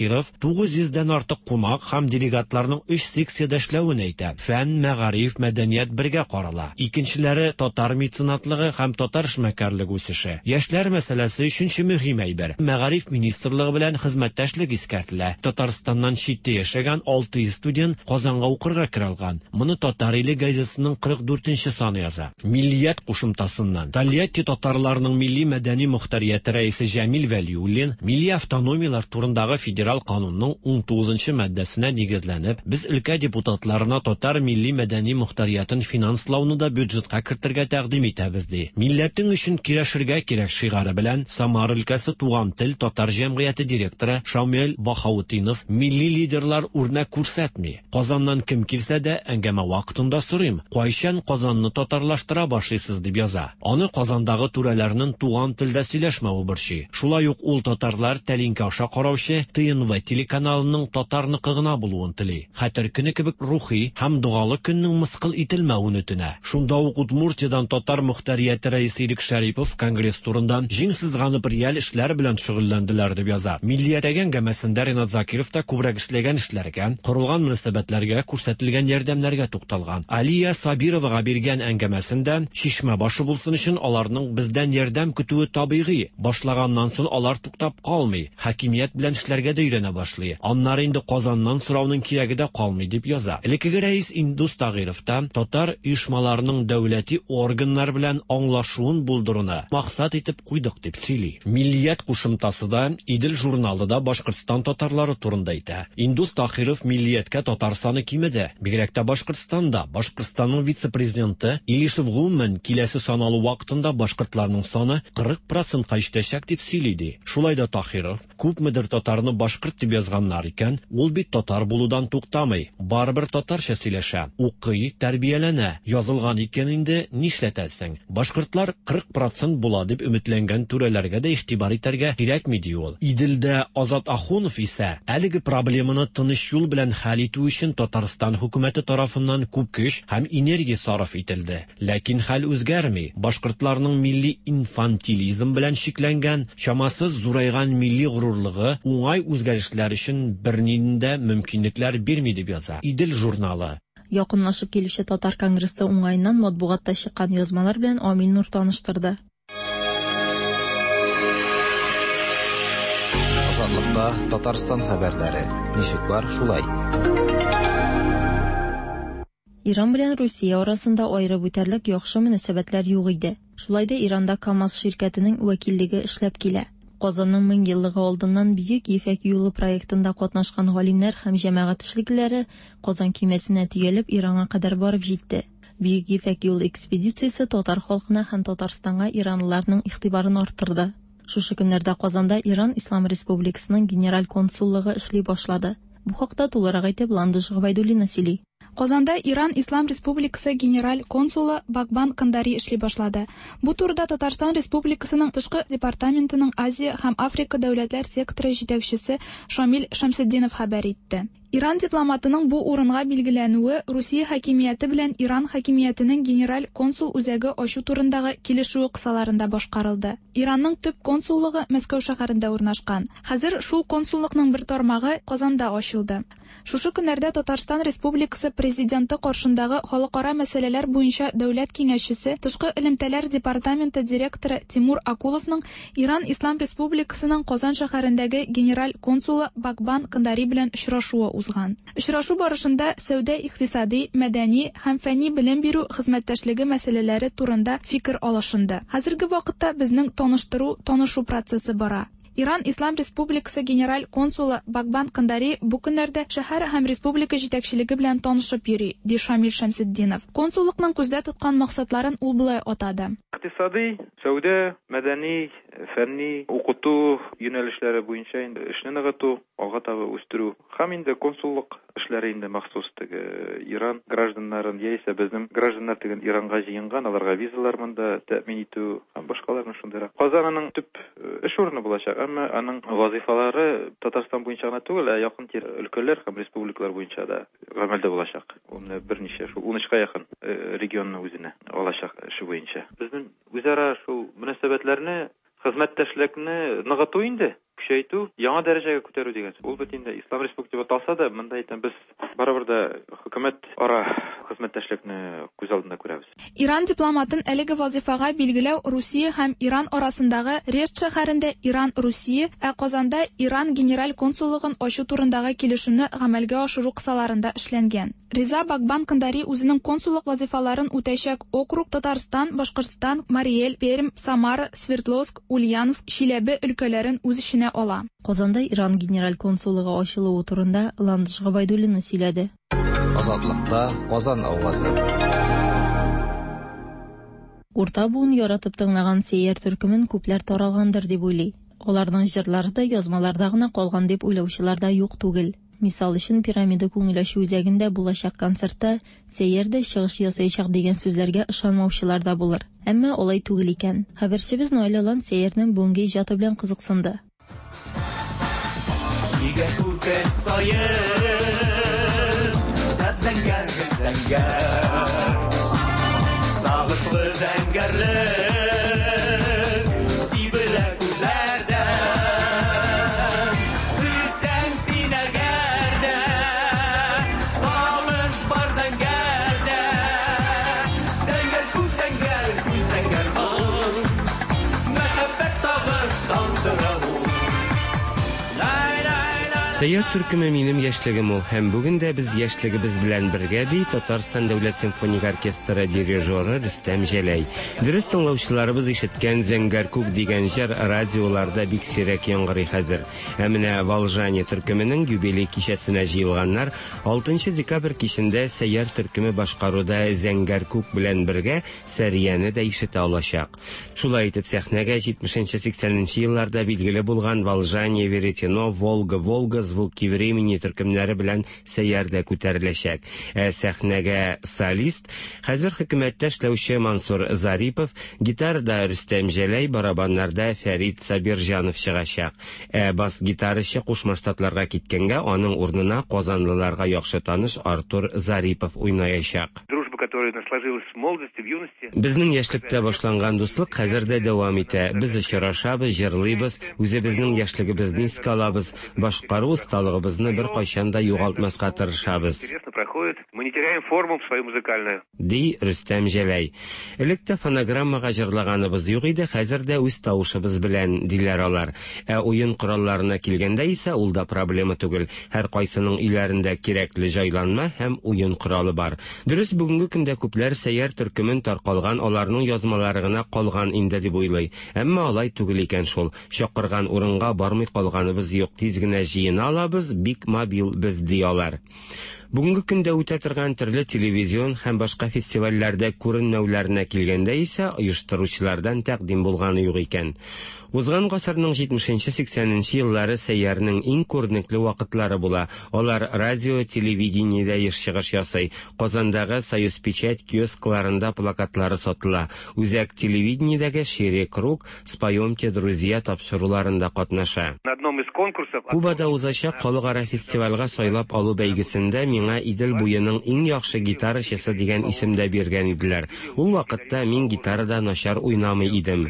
тугыз йөздән артык кунак һәм делегатларның өч секциядә эшләвен әйтә. Фән, мәгариф, мәдәният бергә карала. Икенчеләре татар меценатлыгы һәм татар эшмәкәрлеге үсеше. Яшьләр мәсьәләсе өченче мөһим әйбер. Мәгариф министрлыгы белән хезмәттәшлек искәртелә. Татарстаннан читтә яшәгән алты йөз студент Казанга укырга керә алган. Моны Татар иле газетасының кырык дүртенче саны яза. Миллият кушымтасыннан Тольятти татарларының милли мәдәни мөхтәрияте рәисе Җәмил Вәлиуллин милли автономиялар турындагы федераль канунның ун тугызынчы маддәсенә нигезләнеп, без өлкә депутатларына татар милли мәдәни мөхтәриятын финанслауны да бюджетка кертергә тәкъдим итәбез ди. Милләтең өчен кирешергә кирәк шигары белән Самар өлкәсе Туган тел татар җәмгыяте директоры Шамил Бахаутдинов милли лидерлар үрнәк күрсәтми. Казаннан кем килсә дә әңгәмә вакытында сорыйм, кайчан Казанны татарлаштыра башлыйсыз дип яза. Аны Казандагы түрәләрнең туган телдә сөйләшмәве борчый. Шулай ук ул татарлар тәлинкә аша караучы Т Н В телеканалының татарныкы гына булуын тели. Хәтер көне кебек рухи һәм дугалы көннең мыскыл ителмәвен үтенә. Шунда ук Удмуртиядан татар мөхтәрияте рәисе Ирек Шәрипов конгресс турында җиңсезганып реаль эшләр белән шөгыльләнделәр дип яза. Миллият әңгәмәсендә Ринат Закиров та күбрәк эшләгән эшләргә, корылган мөнәсәбәтләргә, күрсәтелгән ярдәмнәргә тукталган. Алия Сабировага биргән әңгәмәсендә Шишмә башы булсын өчен аларның бездән ярдәм көтүе табигый. Башлаганнан соң алар туктап калмый, хакимият белән эшләргә дә өйрәнә башлый. Аннары инде Казаннан сорауның кирәге дә калмый дип яза. Элеккеге рәис Индус Тагиров та татар оешмаларының дәүләти органнар белән аңлашуын булдыруны максат итеп куйдык дип сөйли. Миллият кушымтасы да Идел журналы да Башкортстан татарлары турында әйтә. Индус Тагиров миллияткә татар саны кимеде. Бигрәк тә Башкортстанда Башкортстанның вице-президенты Илишев Гумман киләсе саналу вакытында башкортларның саны кырык процентка җитәчәк дип сөйли. Шулай да Тахиров күпмедер татарны башкорт дип язганнар икән, ул бит татар булудан туктамый, барыбер татарча сөйләшә, укый, тәрбияләнә. Язылган икән инде нишләтәсең? Башкортлар кырык процент була дип өметләнгән түрәләргә дә игътибар итәргә кирәкми ди ул. Иделдә Азат Ахунов исә әлеге проблеманы тыныч юл белән хәл итү өчен Татарстан хөкүмәте тарафыннан күп көч һәм энергия сарыф ителде. Ләкин хәл үзгәрми. Башкортларның милли инфантилизм белән шикләнгән, чамасыз зурайган милли горурлыгы уңай үзгәрешләр өчен бернинди мөмкинлекләр бирми дип яза Идел журналы. Якынлашып килүче татар конгрессы уңайыннан матбугатта чыккан язмалар белән Амил Нур таныштырды. Азатлыкта Татарстан хәбәрләре. Ничек бар шулай? Иран белән Русия арасында аерып үтәрлек яхшы мөнәсәбәтләр юк иде. Шулай да Иранда КАМАЗ ширкәтенең вәкиллеге эшләп килә. Казанның мең еллыгы алдыннан Бөек Ефәк юлы проектында катнашкан галимнәр һәм җәмәгать эшлеклеләре Казан көймәсенә төялеп Иранга кадәр барып җитте. Бөек Ефәк юлы экспедициясе татар халкына һәм Татарстанга иранлыларның игътибарын арттырды. Шушы көннәрдә Казанда Иран Ислам Республикасының генераль консуллыгы эшли башлады. Бу хакта тулырак әйтеп Ландыш Габайдуллина сөйли. Казанда Иран Ислам Республикасы генераль консулы Багбан Кандари эшли башлады. Бу турыда Татарстан Республикасының тышкы департаментының Азия һәм Африка дәүләтләр секторы җитәкчесе Шамил Шамсетдинов хәбәр итте. Иран дипломатының бу урынга билгеләнүе Русия хакимияте белән Иран хакимиятенең генераль консул үзәге ачу турындагы килешү кысаларында башкарылды. Иранның төп консуллыгы Мәскәү шәһәрендә урнашкан. Хәзер шул консуллыкның бер тармагы Казанда ачылды. Шушы көннәрдә Татарстан Республикасы президенты каршындагы халыкара мәсьәләләр буенча дәүләт киңәшчесе, тышкы элемтәләр департаменты директоры Тимур Акуловның Иран Ислам Республикасының Казан шәһәрендәге генераль консулы Багбан Кандари белән очрашуы узган. Очрашу барышында сәүдә, икътисади, мәдәни һәм фәнни белем бирү хезмәттәшлеге мәсьәләләре турында фикер алышынды. Хәзерге вакытта безнең таныштыру, танышу процессы бара. Иран Ислам Республикасы генераль консулы Багбан Кандари бу көннәрдә шәһәр һәм республика җитәкчелеге белән танышып йөри, ди Шамил Шәмсетдинов. Консуллыкның күздә тоткан максатларын ул булай атады. Икътисади, сәүдә, мәдәни, фәнни, укыту юнәлешләре буенча инде эшне ныгыту, алга таба үстерү һәм инде консуллык эшләре инде махсус теге Иран гражданнарын яисә безнең гражданнар теген Иранга җыенган, аларга визалар монда тәэмин итү һәм башкаларны шундыйрак. Казанның төп эш урыны булачак, әмма аның вазифалары Татарстан буенча гына түгел, ә якын тир өлкәләр һәм республикалар буенча да гамәлдә булачак. Ул менә берничә шул ун өчкә якын регионны үзенә алачак эше буенча. Безнең үзара шул мөнәсәбәтләрне, хезмәттәшлекне ныгыту инде күчәйтү, яңа дәрәҗәгә күтәрү дигән. Ул бит инде Ислам Республикасы дип аталса да, монда әйтәм без барыбер да хөкүмәт ара хезмәттәшлекне күз алдында күрәбез. Иран дипломатын әлеге вазифага билгеләү Русия һәм Иран арасындагы Решт шәһәрендә Иран-Русия, ә Казанда Иран генераль консуллыгын ачу турындагы килешүне гамәлгә ашыру кысаларында эшләнгән. Риза Багбан Кандари үзенең консуллык вазифаларын үтәчәк округ Татарстан, Башкортстан, Мари-Эл, Пермь, Самара, Свердловск, Ульяновск, Чиләбе өлкәләрен үз эченә ала. Казанда Иран генераль консуллыгы ачылуы турында Ландыш Габайдуллина сөйләде. Азатлыкта Казан авазы. Урта буын яратып тыңлаган Сәйяр төркемен күпләр таралгандыр дип уйлый. Аларның җырлары да язмаларда гына калган дип уйлаучылар да юк түгел. Мисал өчен пирамида күңеләшү үзәгендә булачак концертта Сәйярдә чыгыш ясаячак дигән сүзләргә ышанмаучылар да булыр. Әмма алай түгел икән. Хәбәрчебез Наилалан Сәйярның бүгенге иҗаты белән кызыксынды. Нигә күкән саен, сәбзәңгәр зәңгәр, сагышлы зәңгәрлек, сибелә күзләрдә, сүзсәң син әгәрдә, сагыш бар зәңгәрдә, зәңгәр күк зәңгәр, күз зәңгәр ул, мәхәббәт сагыш тандыра ул. Сәйяр төркеме минем яшьлегем ул, һәм бүген дә без яшьлегебез белән бергә ди Татарстан дәүләт симфоник оркестры дирижеры Рөстәм Җәләй. Дөрес тыңлаучыларыбыз ишеткән Зәңгәр күк дигән җыр радиоларда бик сирәк яңгырый хәзер. Ә менә Волжани төркеменең юбилей кичәсенә җыелганнар алтынчы декабрь кичендә Сәйяр төркеме башкаруда Зәңгәр күк белән бергә Сәрияне дә ишетә алачак. Шулай итеп сәхнәгә җитмешенче-сиксәненче елларда билгеле булган Волжани, Веретено, Волга, Волга звуки времени төркемнәре белән Сәйярдә күтәреләчәк. Ә сәхнәгә солист хәзер хөкүмәттә эшләүче Мансур Зарипов, гитарада Рөстәм Җәләй, барабаннарда Фәрит Сабирҗанов чыгачак. Ә бас гитарачы Кушма Штатларга киткәнгә аның урынына казанлыларга яхшы таныш Артур Зарипов уйнаячак. Безнең яшьлектә башланган дуслык хәзер дә дәвам итә. Без очрашабыз, җырлыйбыз, үзебезнең яшьлегебезне искә алабыз, башкару осталыгыбызны бер кайчан да югалтмаска тырышабыз. Ди Рөстәм Җәләй. Электә фонограммага җырлаганыбыз юк иде, хәзер дә үз тавышыбыз белән диләр алар. Ә уен коралларына килгәндә исә ул да проблема түгел. Һәр кайсының өйләрендә кирәкле җайланма һәм уен коралы бар. Дөрес, бүгенге көндә күпләр Сәйяр төркемен таркалган, аларның язмалары гына калган инде дип уйлый. Әмма алай түгел икән шул. Чакырган урынга бармый калганыбыз юк, тиз генә җыена алабыз, бик мобил без ди алар. Бүгенге көндә үтә торган төрле телевизион һәм башка фестивальләрдә күренмәүләренә килгәндә исә оештыручылардан тәкъдим булганы юк икән. Узган гасырның җитмешенче-сиксәненче еллары Сәйярның иң күренекле вакытлары була. Алар радио, телевидениедә еш чыгыш ясый. Казандагы Союз печать киоскларында плакатлары сатыла. Үзәк телевидениедәге Шире круг, Споемте, друзья тапшыруларында катнаша. Кубада узачак халыкара фестивальгә сайлап алу бәйгесендә миңа Идел буеның иң яхшы гитарачысы дигән исемдә биргән иделәр. Ул вакытта мин гитарада начар уйнамый идем.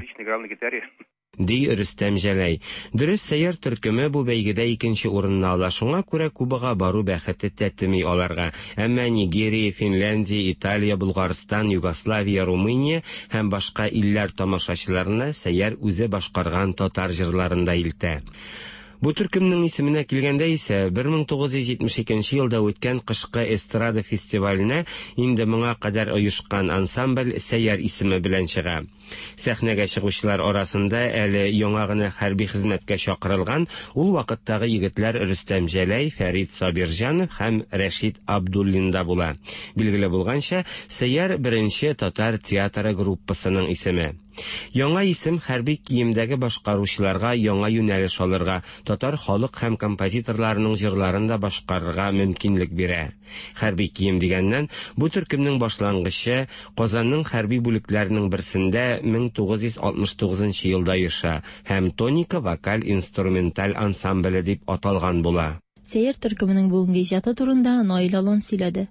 Ди Рөстәм Җәләй. Дөрес, Сәйяр төркеме бу бәйгедә икенче урынны ала. Шуңа күрә Кубага бару бәхете тәтми аларга. Әмма Нигерия, Финляндия, Италия, Булгарстан, Югославия, Румыния һәм башка илләр тамашачыларына Сәйяр үзе башкарган татар җырларында илтә. Бу төркемнең исеменә килгәндә исә бер мең тугыз йөз җитмеш икенче елда үткән кышкы эстрада фестиваленә инде моңа кадәр оешкан ансамбль Сәйяр исеме белән чыга. Сәхнәгә чыгучылар арасында әле яңа гына хәрби хезмәткә чакырылган ул вакыттагы егетләр Рөстәм Җәләй, Фәрит Сабирҗанов һәм Рәшит Абдуллин да була. Билгеле булганча, Сәйяр беренче татар театры группасының исеме. Яңа исем хәрби киемдәге башкаручыларга яңа юнәлеш алырга, татар халык һәм композиторларының җырларын да башкарырга мөмкинлек бирә. Хәрби кием дигәннән, бу төркемнең башлангычы Казанның хәрби бүлекләренең берсендә мең тугыз йөз алтмыш тугызынчы елда яша һәм Тоника вокаль-инструменталь ансамбле дип аталган була. Сәйяр төркеменең бүгенге иҗаты турында Наилалан сөйләде.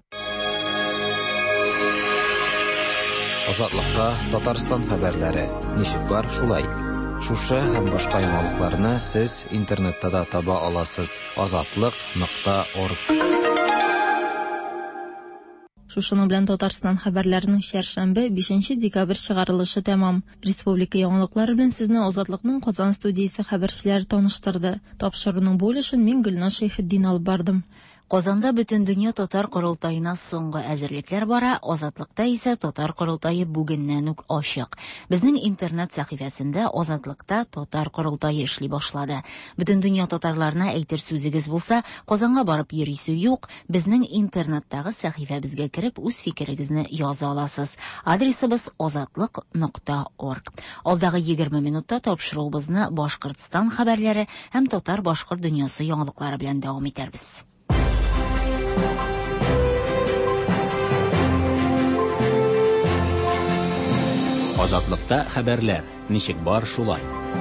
Азатлыкта Татарстан хәбәрләре. Ничек бар шулай? Шушы һәм башка яңалыкларны сез интернетта да таба аласыз. азатлык нокта орг. Шушының белән Татарстан хәбәрләренең шәршәмбе бишенче декабрь чыгарылышы тәмам. Республика яңалыклары белән сезне Азатлыкның Казан студиясе хәбәрчеләре таныштырды. Тапшыруның бу өлешен мин Гөлнар Шәйхетдин алып бардым. Казанда бөтен дөнья татар корылтаена соңгы әзерлекләр бара, Азатлыкта исә татар корылтае бүгеннән үк ачык. Безнең интернет сәхифәсендә Азатлыкта татар корылтае эшли башлады. Бөтен дөнья татарларына әйтер сүзегез булса, Казанга барып йөрисе юк, безнең интернеттагы сәхифәбезгә кереп үз фикерегезне яза аласыз. Адресыбыз азатлык нокта орг. Алдагы егерме минутта тапшыруыбызны Башкортстан хәбәрләре һәм татар башкорт дөньясы яңалыклары белән дәвам итәрбез. Азатлыкта хәбәрләр. Ничек бар шулай.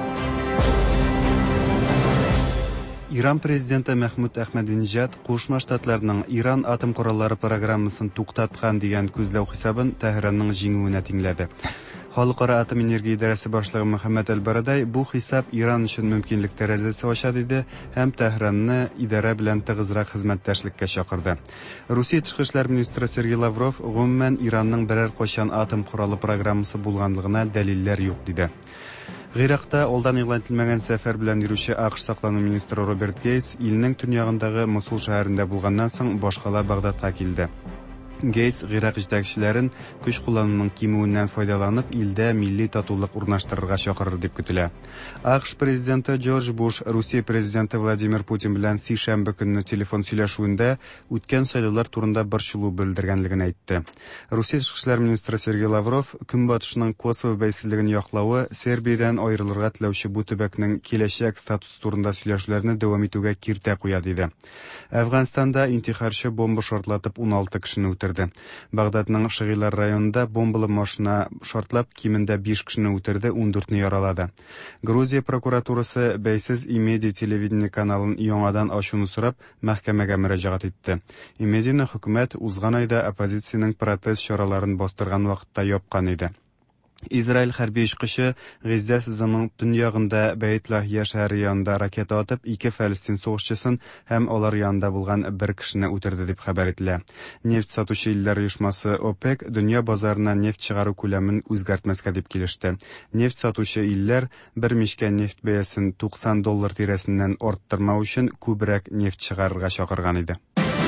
Иран президенты Мәхмүд Әхмәдинежад Кушма Штатларының Иран атом кораллары программасын туктаткан дигән күзләү хисабын Тәһранның җиңүенә тиңләде. Халыкара атом энергия идарәсе башлыгы Мөхәммәд Әл-Барадай бу хисап Иран өчен мөмкинлек тәрәзәсе ача диде һәм Тәһранны идарә белән тыгызрак хезмәттәшлеккә чакырды. Русия тышкы эшләр министры Сергей Лавров гомумән Иранның берәр кайчан атом коралы программасы булганлыгына дәлилләр юк диде. Гыйракта алдан игълан ителмәгән сәфәр белән йөрүче АКШ саклану министры Роберт Гейтс илнең төньягындагы Мосул шәһәрендә булганнан соң башкала Багдадка килде. Гейтс Гыйрак җитәкчеләрен көч куллануның кимүеннән файдаланып, илдә милли татулык урнаштырырга чакырыр дип көтелә. АКШ президенты Джордж Буш Русия президенты Владимир Путин белән сишәмбе көнне телефон сөйләшүендә үткән сайлаулар турында борчылу белдергәнлеген әйтте. Русия тышкы эшләр министры Сергей Лавров Көнбатышның Косово бәйсезлеген яклавы, Сербиядән аерылырга теләүче бу төбәкнең киләчәк статусы турында сөйләшүләрне дәвам итүгә киртә куя диде. Әфганстанда интихарчы бомба шартлатып ун алты кешене үтерде. Багдадның Шыгыйлар районында бомбалы машина шартлап кимендә биш кешене үтерде, ун дүртне яралады. Грузия прокуратурасы бәйсез Имеди телевидение каналын яңадан ачуны сорап мәхкәмәгә мөрәҗәгать итте. Имедине хөкүмәт узган айда оппозициянең протест чараларын бастырган вакытта япкан иде. Израиль хәрби очкычы Газда сезонның төньягында Бейт-Лахия шәһәре янында ракета атып, ике Фәлестин сугышчысын һәм алар янында булган бер кешене үтерде дип хәбәр ителә. Нефть сатучы илләр оешмасы ОПЕК дөнья базарына нефть чыгару күләмен үзгәртмәскә дип килеште. Нефть сатучы илләр бер мичкә нефть бәясен туксан доллар тирәсеннән арттырмау өчен күбрәк нефть чыгарырга чакырган иде.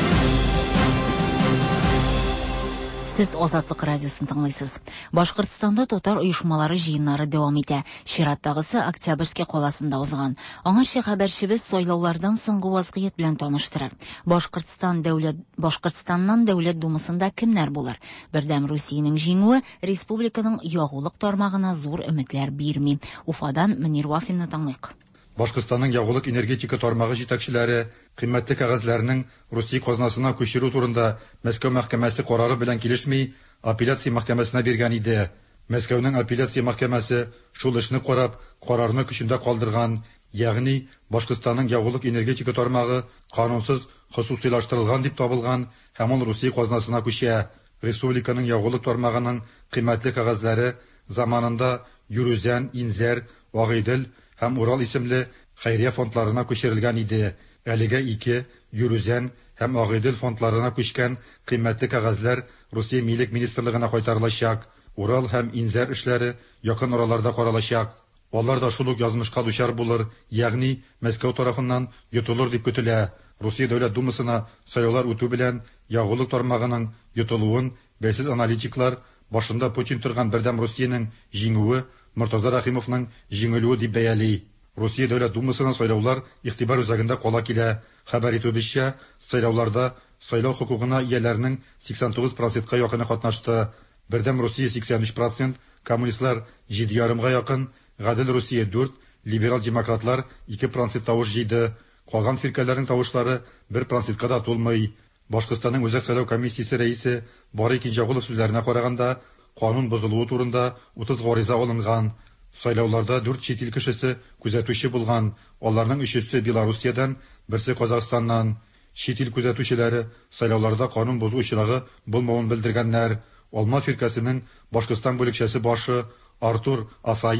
Сез Азатлык радиосын тыңлайсыз. Башкортстанда татар оешмалары җыеннары дәвам итә. Чираттагысы Октябрьский каласында узган. Аңарчы хәбәрчебез сайлаулардан соңгы вазгыять белән таныштырыр. Башкортстан дәүләт Башкортстаннан дәүләт думасында кемнәр булыр? Бердәм Русиянең җиңүе республиканың ягулык тармагына зур өметләр бирми. Уфадан Мөнир Вафинны тыңлыйк. Башкортстанның ягулык энергетика тармагы җитәкчеләре кыйммәтле кәгазьләрнең Русия казнасына күчерү турында Мәскәү мәхкәмәсе карары белән килешми, апелляция мәхкәмәсенә биргән иде. Мәскәүнең апелляция мәхкәмәсе шул эшне карап, карарны көчендә калдырган, ягъни Башкортстанның ягулык энергетика тармагы канунсыз хосусыйлаштырылган дип табылган һәм ул Русия казнасына күчә. Республиканың ягулык тармагының кыйммәтле кәгазьләре заманында Юрүзән, Инзәр, Вагыйдел һәм Урал исемле хәйрия фондларына күчерелгән иде. Әлегә ике Юрүзән һәм Агыйдел фондларына күчкән кыйммәтле кәгазьләр Русия Милек министрлыгына кайтарылачак. Урал һәм Инзәр эшләре якын араларда каралачак. Алар да шул ук язмышка дучар булыр, ягъни Мәскәү тарафыннан йотылыр дип көтелә. Русия дәүләт думасына сайлаулар үтү белән ягулык тармагының йотылуын бәйсез аналитиклар башында Путин торган бердәм Русиянең җиңүе Муртаза Рахимовның җиңелүе дип бәяли. Русия дәүләт думасына сайлаулар игътибар үзәгендә кала килә. Хәбәр итүебезчә, сайлауларда сайлау хукугына ияләрнең сиксән тугыз процентка якыны катнашты. Бердәм Русия сиксән өч процент, коммунистлар җиде ярымга якын, Гадел Русия дүрт, либерал демократлар ике процент тавыш җыйды. Калган фиркәләрнең тавышлары бер процентка да тулмый. Башкортстанның үзәк сайлау комиссиясе рәисе Барый Кинҗагулов сүзләренә караганда, канун бозылуы турында утыз гариза алынган. Сайлауларда дүрт чит ил кешесе күзәтүче булган. Аларның өчесе Белоруссиядән, берсе Казакъстаннан. Чит ил күзәтүчеләре сайлауларда канун бозу очрагы булмавын белдергәннәр. Алма фиркәсенең Башкортстан бүлекчәсе башы Артур Асаев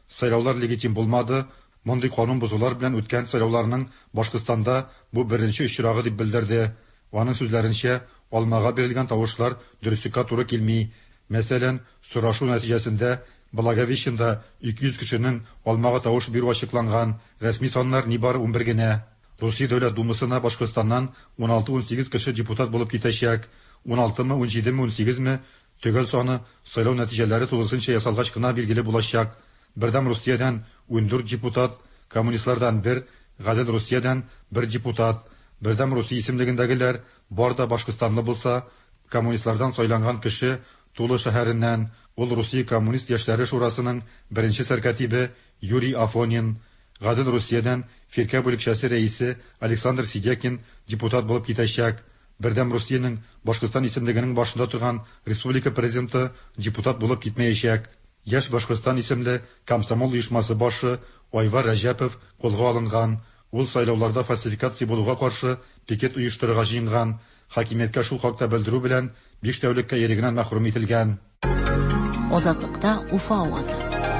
сайлаулар легитим булмады, мондый канун бозулар белән үткән сайлауларның Башкортстанда бу беренче очрагы дип белдерде. Аның сүзләренчә, алмага бирелгән тавышлар дөреслеккә туры килми. Мәсәлән, сорашу нәтиҗәсендә Благовещенда ике йөз кешенең алмага тавыш бирү ачыкланган, рәсми саннар нибары ун бер генә. Русия Дәүләт Думасына Башкортстаннан ун алты - ун сигез кеше депутат булып китәчәк. ун алтымы, ун җидеме, ун сигезме төгәл саны сайлау нәтиҗәләре тулысынча ясалгач кына билгеле булачак. Бердәм Русиядән ун дүрт депутат, коммунистлардан бер, Гадел Русиядән бер депутат. Бердәм Русия исемлегендәгеләр бар да Башкортстанлы булса, коммунистлардан сайланган кеше Тулы шәһәреннән, ул Русия Коммунист яшьләре шурасының беренче сәркәтибе Юрий Афонин, Гадел Русиядән фиркә бүлекчәсе рәисе Александр Сидякин депутат булып китәчәк. Бердәм Русиянең Башкортстан исемлегенең башында торган республика президенты депутат булып китмәячәк. Яшь Башкортстан исемле комсомол оешмасы башы Айвар Рәҗәпов кулга алынган. Ул сайлауларда фальсификация булуга каршы пикет оештырырга җыенган. Хакимияткә шул хакта белдерү белән биш тәүлеккә ирегеннән мәхрүм ителгән. Азатлыкта Уфа авазы.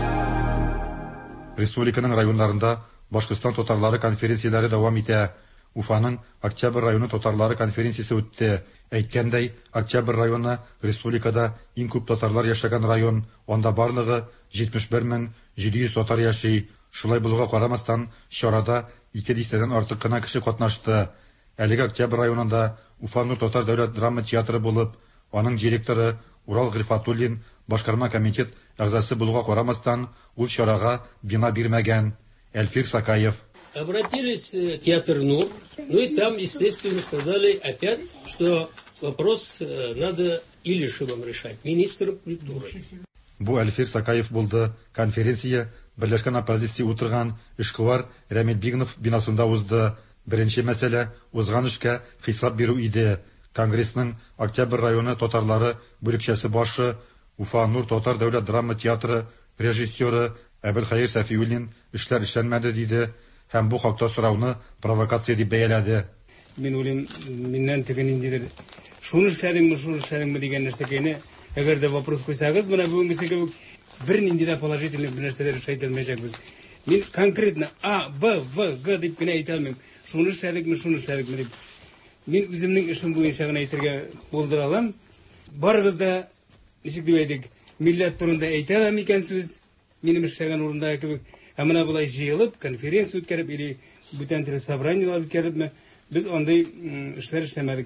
Республиканың районнарында Башкортстан татарлары конференцияләре дәвам итә. Уфаның Октябрь районы татарлары конференциясе үтте. Әйткәндәй, Октябрь районы республикада иң күп татарлар яшәгән район. Анда барлыгы җитмеш бер мең җиде йөз татар яши. Шулай булуга карамастан, чарада ике дистәдән артык кына кеше катнашты. Әлеге Октябрь районында Уфаның татар дәүләт драма театры булып, аның директоры Урал Грифатуллин башкарма комитет әгъзасы булуга карамастан, ул чарага бина бирмәгән. Эльфир Сакаев. Обратились в театр НУР, ну и там, естественно, сказали опять, что вопрос надо Илишевым решать, министром культуры. Бу Эльфир Сакаев булды. Конференция Берләшкән оппозиция утырган эшкуар Рәмил Бигнов бинасында узды. Беренче мәсьәлә узган эшкә хисап бирү иде. Конгрессның Октябрь районы татарлары бүлекчәсе башы Уфа Нур татар дәүләт драма театры режиссеры Әбелхайыр Сафиуллин эшләр эшләнмәде диде һәм бу хакта сорауны провокация дип бәяләде. Мин уйлыйм, миннән тегин индидер. Шуны эшләдеңме, шуны эшләдеңме дигән нәрсәгә, әгәр дә вопрос куйсагыз, менә бүгенге кебек бер нинди дә положительный бер нәрсәләр эшләй алмаячакбыз. Мин конкретно А, Б, В, Г дип кенә әйтә алмыйм. Шуны эшләдекме, шуны эшләдекме дип. Мин үземнең эшем буенча гына әйтергә булдыра алам. Барыгыз да ничек дип әйтик, милләт турында әйтә алам икән сүз, минем эшләгән урында кебек. Ә менә булай җыелып, конференция үткәреп, или бүтән тел собраниелар үткәрепме, без андый эшләр эшләмәдек.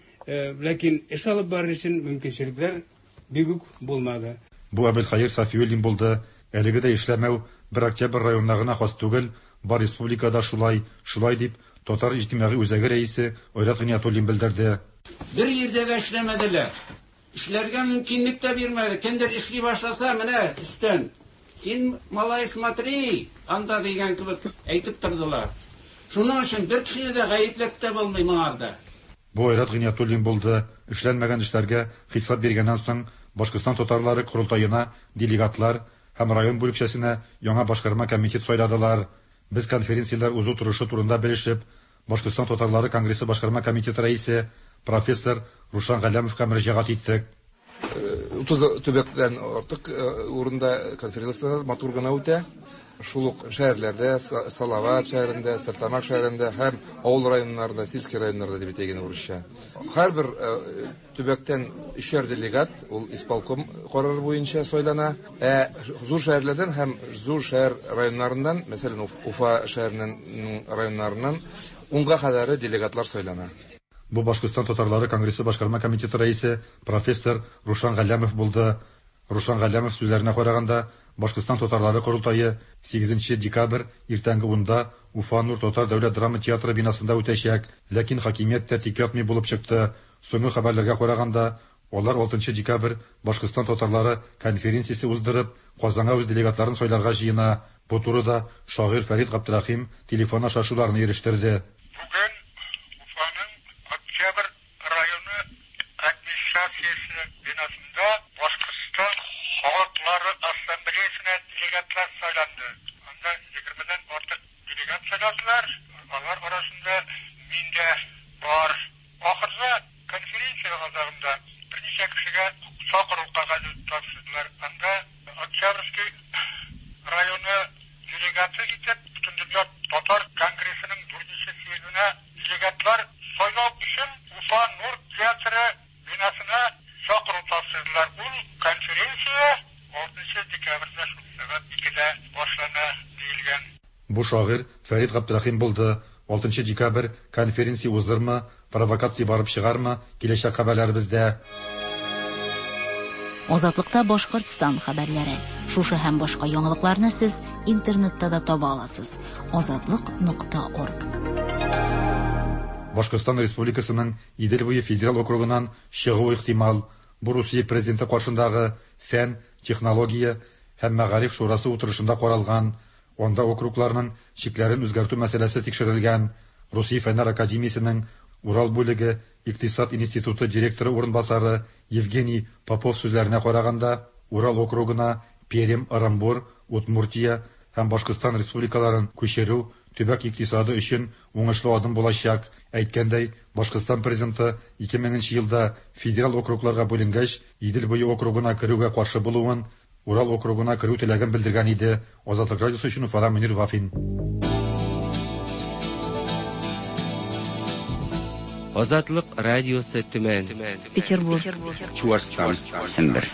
Ләкин эш алып барыр өчен мөмкинчелекләр бик үк булмады. Бу Әбелхайыр Сафиуллин булды. Әлеге дә эшләмәү бер Октябрь районнарына хас түгел, бар республикада шулай, шулай дип татар иҗтимагый үзәге рәисе Айрат Гыниятуллин белдерде. Бер yerдә дә эшләмәделәр. Эшләргә мөмкинлек тә бирмәде. Кемдер эшли башласа, менә өстән син малай смотри, анда дигән кебек әйтеп тордылар. Шуның өчен бер кешене дә гаепләп тә булмый моңарда. Бу Айрат Гыниятуллин булды. Эшләнмәгән эшләргә хисап биргәннән соң Башкортстан татарлары курултаена делегатлар һәм район бүлекчәсенә яңа башкарма комитет сайладылар. Без конференциялар узу турышы турында белешеп, Башкортстан татарлары конгрессы башкарма комитеты рәисе профессор Рушан Галямовка мөрәҗәгать иттек. утыз төбәктән артык урында конференциялар матур гына үтә. Шул ук шәһәрләрдә, Салават шәһәрендә, Стартамак шәһәрендә һәм авыл районнарында, сельский районнарда дип әйтәгән урысча. Һәрбер төбәктән өчәр делегат, ул исполком карары буенча сайлана. Ә зур шәһәрләрдән һәм зур шәһәр районнарыннан, мәсәлән, Уфа шәһәренең районнарыннан унга кадәр делегатлар сайлана. Бу Башкортстан татарлары конгрессы башкарма комитеты рәисе профессор Рушан Галямов булды. Рушан Галямов сүзләренә караганда, Башкортстан татарлары курултайы сигезенче декабрь иртәнге унда Уфа Нур татар дәүләт драма театры бинасында үтәчәк, ләкин хакимият тәртип ятмый булып чыкты. Соңгы хәбәрләргә караганда, алар алтынчы декабрь Башкортстан татарлары конференциясе уздырып, Казанга үз делегатларын сайларга җыена. Бу турыда шагыйрь Фәрит Габдрахим телефон ашашуларны ирештерде. Бүген Уфаның Октябрь районы администрациясе бинасында Башкортстан халыклары ассамблеясына делегатлар сайланды. Анда егермедән артык делегат сайладылар. Алар арасында мин дә бар. Ахырда конференция азагында берничә кешегә сакыру кагазы тапшырдылар. Анда Октябрьский районы делегация итеп, Бүтін дүния татар конгрессінің дүртінші съезіне делегатлар сайлау үшін Уфа Нур театры бинасына шақыру тапсырдылар. Бұл конференция алтынчы декабрьдә сәгать икедә башлана диелгән. Бу шагыйрь Фәрит Габдрахим булды. алтынчы декабрь конференция уздырма, провокация барып чыгарма, киләчәк хәбәрләребездә. Азатлыкта Башкортстан хәбәрләре. Шушы һәм башка яңалыкларны сез интернетта да таба аласыз. азатлык нокта орг. Башкортстан Республикасының Идел буе федерал округынан чыгу ихтимал. Бу Русия президенты каршындагы фән, технология һәм мәгариф шурасы утырышында каралган. Онда округларның чикләрен үзгәртү мәсьәләсе тикшерелгән. Русия Фәннәр академиясенең Урал бүлеге Икътисад институты директоры урынбасары Евгений Попов сүзләренә караганда, Урал округына Пермь, Оромбур, Удмуртия һәм Башкортстан республикаларын күчерү төбәк икътисады өчен уңышлы адым булачак. Әйткәндәй, Башкортстан президенты ике меңенче елда федерал округларга бүленгәч, Идел буе округына керүгә каршы булуын, Урал округына керү теләген белдергән иде. Азатлык радиосы өчен Уфадан Мөнир Вафин. Азатлык радиосы Төмән, Петербург, Чувашстан, Сендер.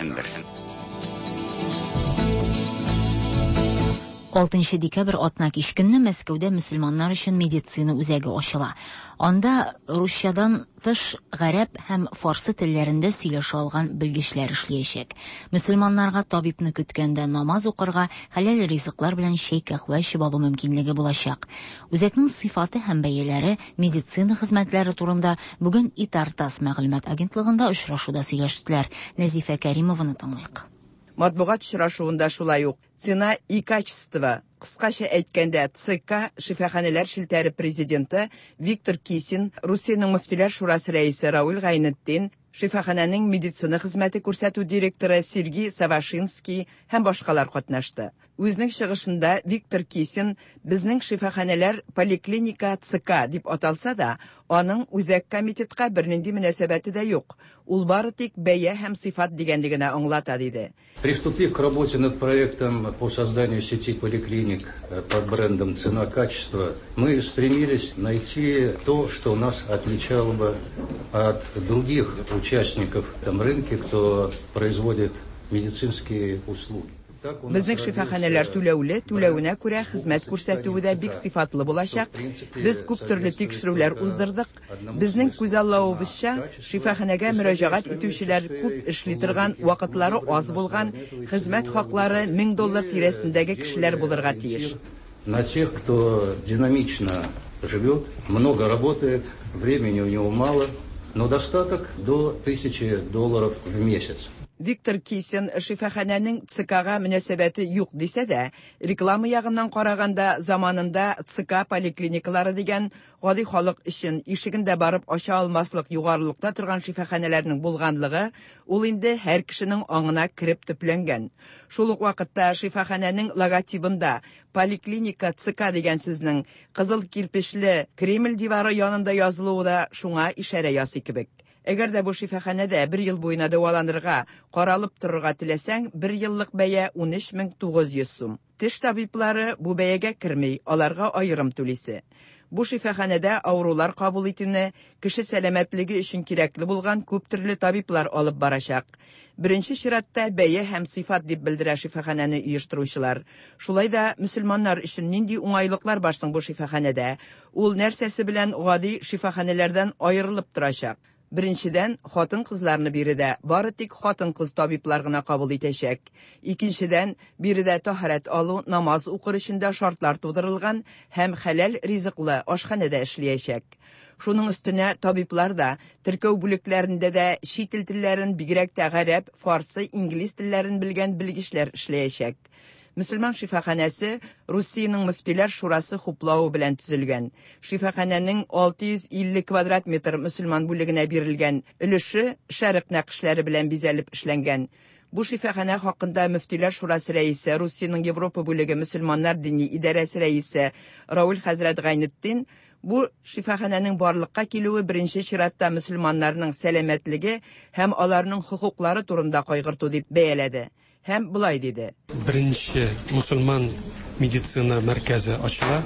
алтынчы декабрь атна кич көнне Мәскәүдә мөселманнар өчен медицина үзәге ачыла. Анда русчадан тыш гарәп һәм фарсы телләрендә сөйләшә алган белгечләр эшләячәк. Мөселманнарга табибны көткәндә намаз укырга, хәләл ризыклар белән чәй кахва эчеп алу мөмкинлеге булачак. Үзәкнең сыйфаты һәм бәяләре, медицина хезмәтләре турында бүген Итартас мәгълүмат агентлыгында очрашуда сөйләштеләр. Нәзифә Кәримованы тыңлыйк. Матбугат очрашуында шулай ук цена и качество, кыскача әйткәндә ЦК шифаханәләр шелтәре президенты Виктор Кисин, Русиянең мөфтиләр шурасы рәисе Рауль Гайнетдин, шифаханәнең медицина хезмәте күрсәтү директоры Сергей Савашинский һәм башкалар катнашты. Үзенең чыгышында Виктор Кисин безнең шифаханәләр поликлиника ЦК дип аталса да, аның үзәк комитетка бернинди мөнәсәбәте дә юк. Ул бары тик бәя һәм сыйфат дигәнлегенә аңлата диде. Приступив к работе над проектом по созданию сети поликлиник под брендом «Цена-качество», мы стремились найти то, что нас отличало бы от других участников в этом рынке, кто производит медицинские услуги. Безнең шифаханәләр түләүле, түләүенә күрә хезмәт күрсәтүе дә бик сыйфатлы булачак. Без күп төрле тикшерүләр уздырдык. Безнең күзаллавыбызча, шифаханәгә мөрәҗәгать итүчеләр күп эшли торган, вакытлары аз булган, хезмәт хаклары мең доллар тирәсендәге кешеләр булырга тиеш. На тех, кто динамично живет, много работает, времени у него мало, но достаток до тысячи долларов в месяц. Виктор Кисин шифаханәнең ЦКга мөнәсәбәте юк дисә дә, реклама ягыннан караганда заманында ЦК поликлиникалары дигән гади халык өчен ишегендә барып ача алмаслык югарылыкта торган шифаханәләрнең булганлыгы ул инде һәр кешенең аңына кирип төпләнгән. Шул ук вакытта шифаханәнең логотипында поликлиника ЦК дигән сүзнең кызыл кирпечле Кремль дивары янында язылуы да шуңа ишарә ясый кебек. Әгәр дә бу шифаханәдә бер ел буена дәваланырга, каралып торырга теләсәң, бер еллык бәя ун өч мең тугыз йөз сум. Теш табиблары бу бәягә керми, аларга аерым түлисе. Бу шифаханәдә авырулар кабул итүне, кеше сәламәтлеге өчен кирәкле булган күп төрле табиблар алып барачак. Беренче чиратта бәя һәм сыйфат дип белдерә шифаханәне оештыручылар. Шулай да мөселманнар өчен нинди уңайлыклар барсың бу шифаханәдә? Ул нәрсәсе белән гади шифаханәләрдән аерылып торачак? Беренчедән, хатын-кызларны биредә бары тик хатын-кыз табиблар гына кабул итәчәк. Икенчедән, биредә таһарат алу, намаз укыр өчен дә шартлар тудырылган һәм хәләл ризыклы ашханәдә эшләячәк. Шуның өстенә табиблар да теркәү бүлекләрендә дә чит ил телләрен, бигрәк тә гарәп, фарсы, инглиз телләрен белгән белгечләр эшләячәк. Мөселман шифаханәсе Русиянең мөфтиләр шурасы хуплауы белән төзелгән. Шифаханәнең алты йөз илле квадрат метр мөселман бүлегенә бирелгән, өлеше шәрык нәкышләре белән бизәлеп эшләнгән. Бу шифаханә хакында мөфтиләр шурасы рәисе, Русиянең Европа бүлеге мөселманнар дини идарәсе рәисе Рауль хәзрәт Гайнетдин бу шифаханәнең барлыкка килүе беренче чиратта мөселманнарның сәламәтлеге һәм аларның хукуклары турында кайгырту дип бәяләде. Һәм булай диде. Беренче мусульман медицина мәркәзе ачыла.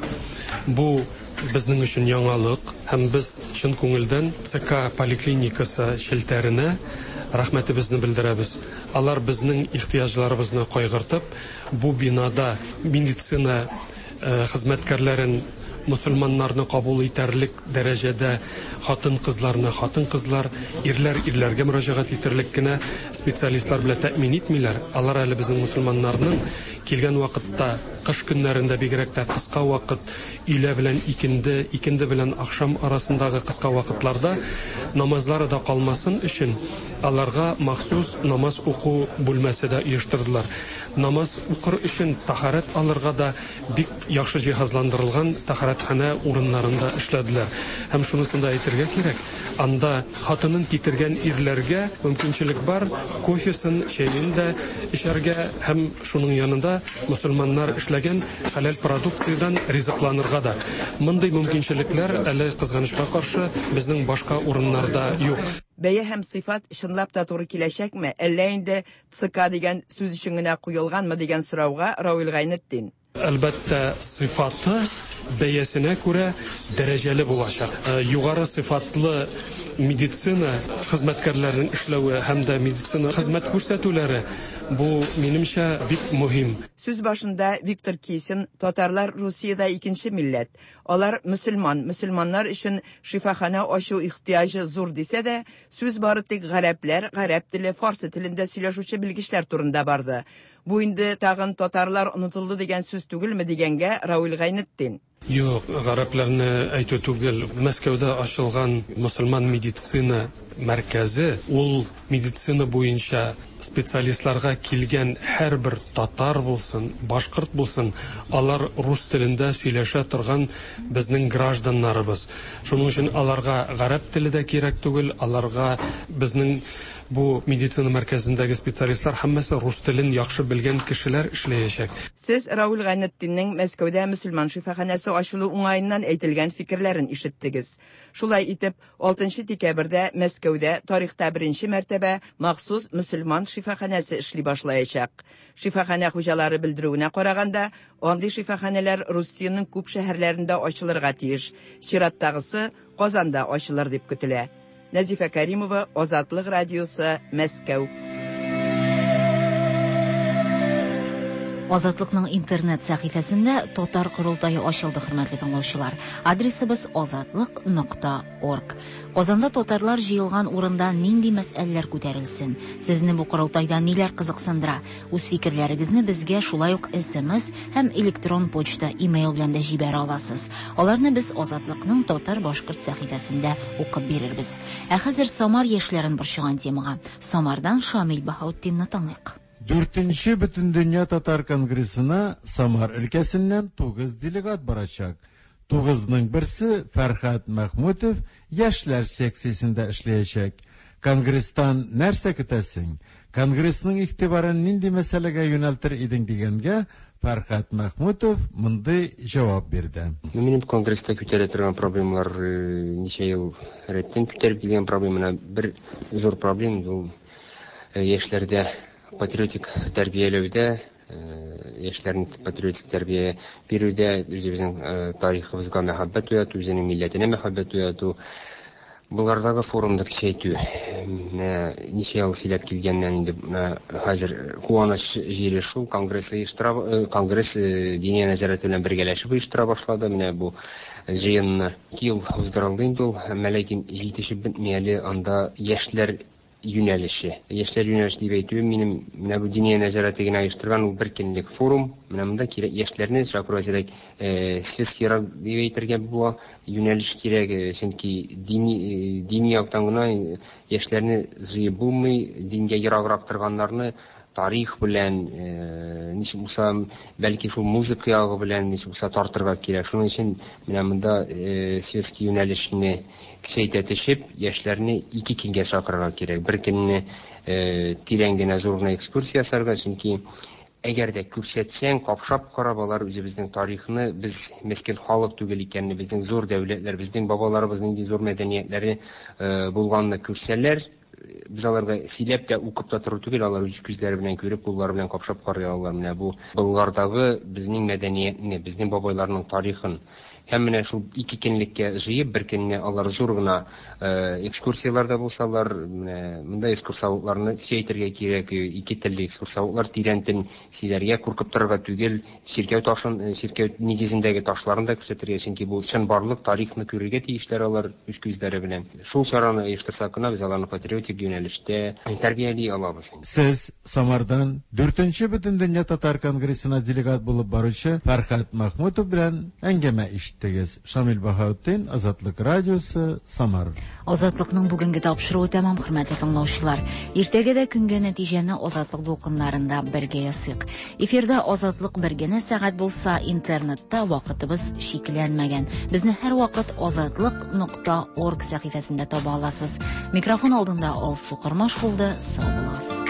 Бу безнең өчен яңалык һәм без чын күңелдән ЦК поликлиникасы шелтәренә рәхмәтебезне белдерәбез. Алар безнең ихтыяҗларыбызны кайгыртып, бу бинада медицина хезмәткәрләрен мусульманнарны кабул итәрлек дәрәҗәдә хатын-кызларны хатын-кызлар, ирләр ирләргә мөрәҗәгать итерлек кенә специалистлар белән тәэмин итмиләр. Алар әле безнең мусульманнарның килгән вакытта, кыш көннәрендә бигрәк тә кыска вакыт, өйлә белән икенде, икенде белән ахшам арасындагы кыска вакытларда намазлары да калмасын өчен аларга махсус намаз уку бүлмәсе дә оештырдылар. Намаз укыр өчен тахарат алырга да бик яхшы җиһазландырылган тахаратхана урыннарында эшләделәр. Һәм шунысын да әйтергә кирәк, анда хатынын китергән ирләргә мөмкинчелек бар, кофесын, чәен дә эчәргә һәм шуның янында мусульманнар эшләгән хәләл продукциядән ризыкланырга да. Мондый мөмкинчелекләр әле кызганычка каршы безнең башка урыннарда юк. Бәя һәм сыйфат чынлап та туры киләчәкме, әллә инде ЦК дигән сүз өчен генә куелганмы дигән сорауга Рауил Гайнетдин. Әлбәттә, сыйфаты бәясенә күрә дәрәҗәле булачак. Югары сыйфатлы медицина хезмәткәрләренең эшләве һәм дә медицина хезмәт күрсәтүләре бу минемчә бик мөһим. Сүз башында Виктор Кисин, татарлар Русиядә икенче милләт. Алар мөселман, мөселманнар өчен шифахана ачу ихтыяҗы зур дисә дә, сүз бары тик гарәпләр, гарәп теле, фарсы телендә сөйләшүче белгечләр турында барды. Бу инде тагын татарлар онытылды дигән сүз түгелме дигәнгә Рауил Гайнетдин. Юк, гарәпләрне әйтү түгел. Мәскәүдә ачылган мөселман медицина мәркәзе, ул медицина буенча специалистларга килгән һәрбер татар булсын, башкорт булсын, алар рус телендә сөйләшә торган безнең гражданнарыбыз. Шуның өчен аларга гарәп теле дә кирәк түгел, аларга безнең бу медицина мәркәзендәге специалистлар һәммәсе рус телен яхшы белгән кешеләр эшләячәк. Сез Рауил Гайнетдиннең Мәскәүдә мөселман шифаханәсе ачылу уңаеннан әйтелгән фикерләрен ишеттегез. Шулай итеп, алтынчы декабрьдә Мәскәүдә тарихта беренче мәртәбә махсус мөселман шифаханәсе эшли башлаячак. Шифахана хуҗалары белдерүенә караганда, андый шифаханәләр Русиянең күп шәһәрләрендә ачылырга тиеш. Чираттагысы Казанда ачылыр дип көтелә. Назифа Каримова, Азатлык радиосы, Мәскәү. Азатлыкның интернет сәхифәсендә татар корылтайы ачылды, хөрмәтле тыңлаучылар. Адресыбыз азатлык нокта орг. Казанда татарлар җыелган урында нинди мәсьәләләр күтәрелсен? Сезне бу корылтайда ниләр кызыксындыра? Үз фикерләрегезне безгә шулай ук эс-эм-эс һәм электрон почта, имейл белән дә җибәрә аласыз. Аларны без Азатлыкның татар-башкорт сәхифәсендә укып бирербез. Ә хәзер Самар яшьләрен борчыган темага Самардан Шамил Баһаутдинны таныйк. Дүртенче Бөтендөнья татар конгрессына Самар өлкәсеннән тугыз делегат барачак. Тугызның берсе Фәрхат Мәхмүтов яшьләр секциясендә эшләячәк. Конгресстан нәрсә көтәсең? Конгрессның игътибарын нинди мәсьәләгә юнәлтер идең дигәнгә Фәрхат Мәхмүтов мондай җавап бирде. Минем конгресста күтәрә торган проблемалар ничә ел рәттән күтәреп килгән проблеманы бер зур проблема бу яшьләрдә патриотик тәрбияләүдә, яшьләрне патриотик тәрбия бирүдә, үзебезнең тарихыбызга мәхәббәт уяту, үзенең милләтенә мәхәббәт уяту, булардагы форумда кичәйтү. Ничә ел сөйләп килгәннән инде хәзер куаныч җире шул, конгресс оештыра, конгресс дини нәзарәт белән бергәләшеп оештыра башлады. Менә бу җыенны ике ел уздырылды инде ул, ләкин җитешеп бетми әле анда яшьләр юнәлеше. Яшьләр юнәлеше дип әйтү, минем менә бу дини нәзарәте генә оештырган ул бер көнлек форум. Менә монда кирәк яшьләрне шакырачак, светский дип әйтергә була, юнәлеш кирәк, чөнки дини дини яктан гына яшьләрне җыеп булмый, дингә ераграк торганнарны тарих белән, ничек булса, бәлки шул музыка ягы белән ничек булса тартырга кирәк. Шуның өчен менә монда светский юнәлешне кичәйтә төшеп, яшьләрне ике көнгә чакырырга кирәк. Бер көнне тирән генә зур гына экскурсия ясарга, чөнки әгәр дә күрсәтсәң, капшап карап алар үзебезнең тарихны, без мескен халык түгел икәнне, безнең зур дәүләтләр, безнең бабаларыбыз нинди зур мәдәниятләре булганны күрсәләр, без аларга сөйләп тә укып та тору түгел, алар үз күзләре белән күреп, куллары белән капшап карый алалар. Менә бу Болгардагы безнең мәдәниятне, безнең бабайларның тарихын һәм менә шул ике көнлеккә җыеп, бер көнне алар зур гына экскурсияларда булсалар, менә монда экскурсоводларны сөйтергә кирәк, ике телле экскурсоводлар тирәнтен сөйләргә, куркып торырга түгел, сиркәү ташын, сиркәү нигезендәге ташларын да күрсәтергә, чөнки бу чынбарлык тарихны күрергә тиешләр алар үз күзләре белән. Шул чараны оештырсак кына без аларны патриотик юнәлештә тәрбияли алабыз. Сез Самардан дүртенче Бөтендөнья татар конгрессына делегат булып баручы Фәрхәт Мәхмүтов белән әңгәмә ишеттегез. Шамил Баһаутдин, Азатлык радиосы, Самар. Азатлыкның бүгенге тапшыруы тәмам, хөрмәтле тыңлаучылар. Иртәгә дә көнгә нәтиҗәне Азатлык дулкыннарында бергә ясыйк. Эфирда Азатлык бер генә сәгать булса, интернетта вакытыбыз шикләнмәгән. Безне һәр вакыт азатлык нокта орг сәхифәсендә таба аласыз. Микрофон алдында Алсу Кырмаш булды. Сау булыгыз.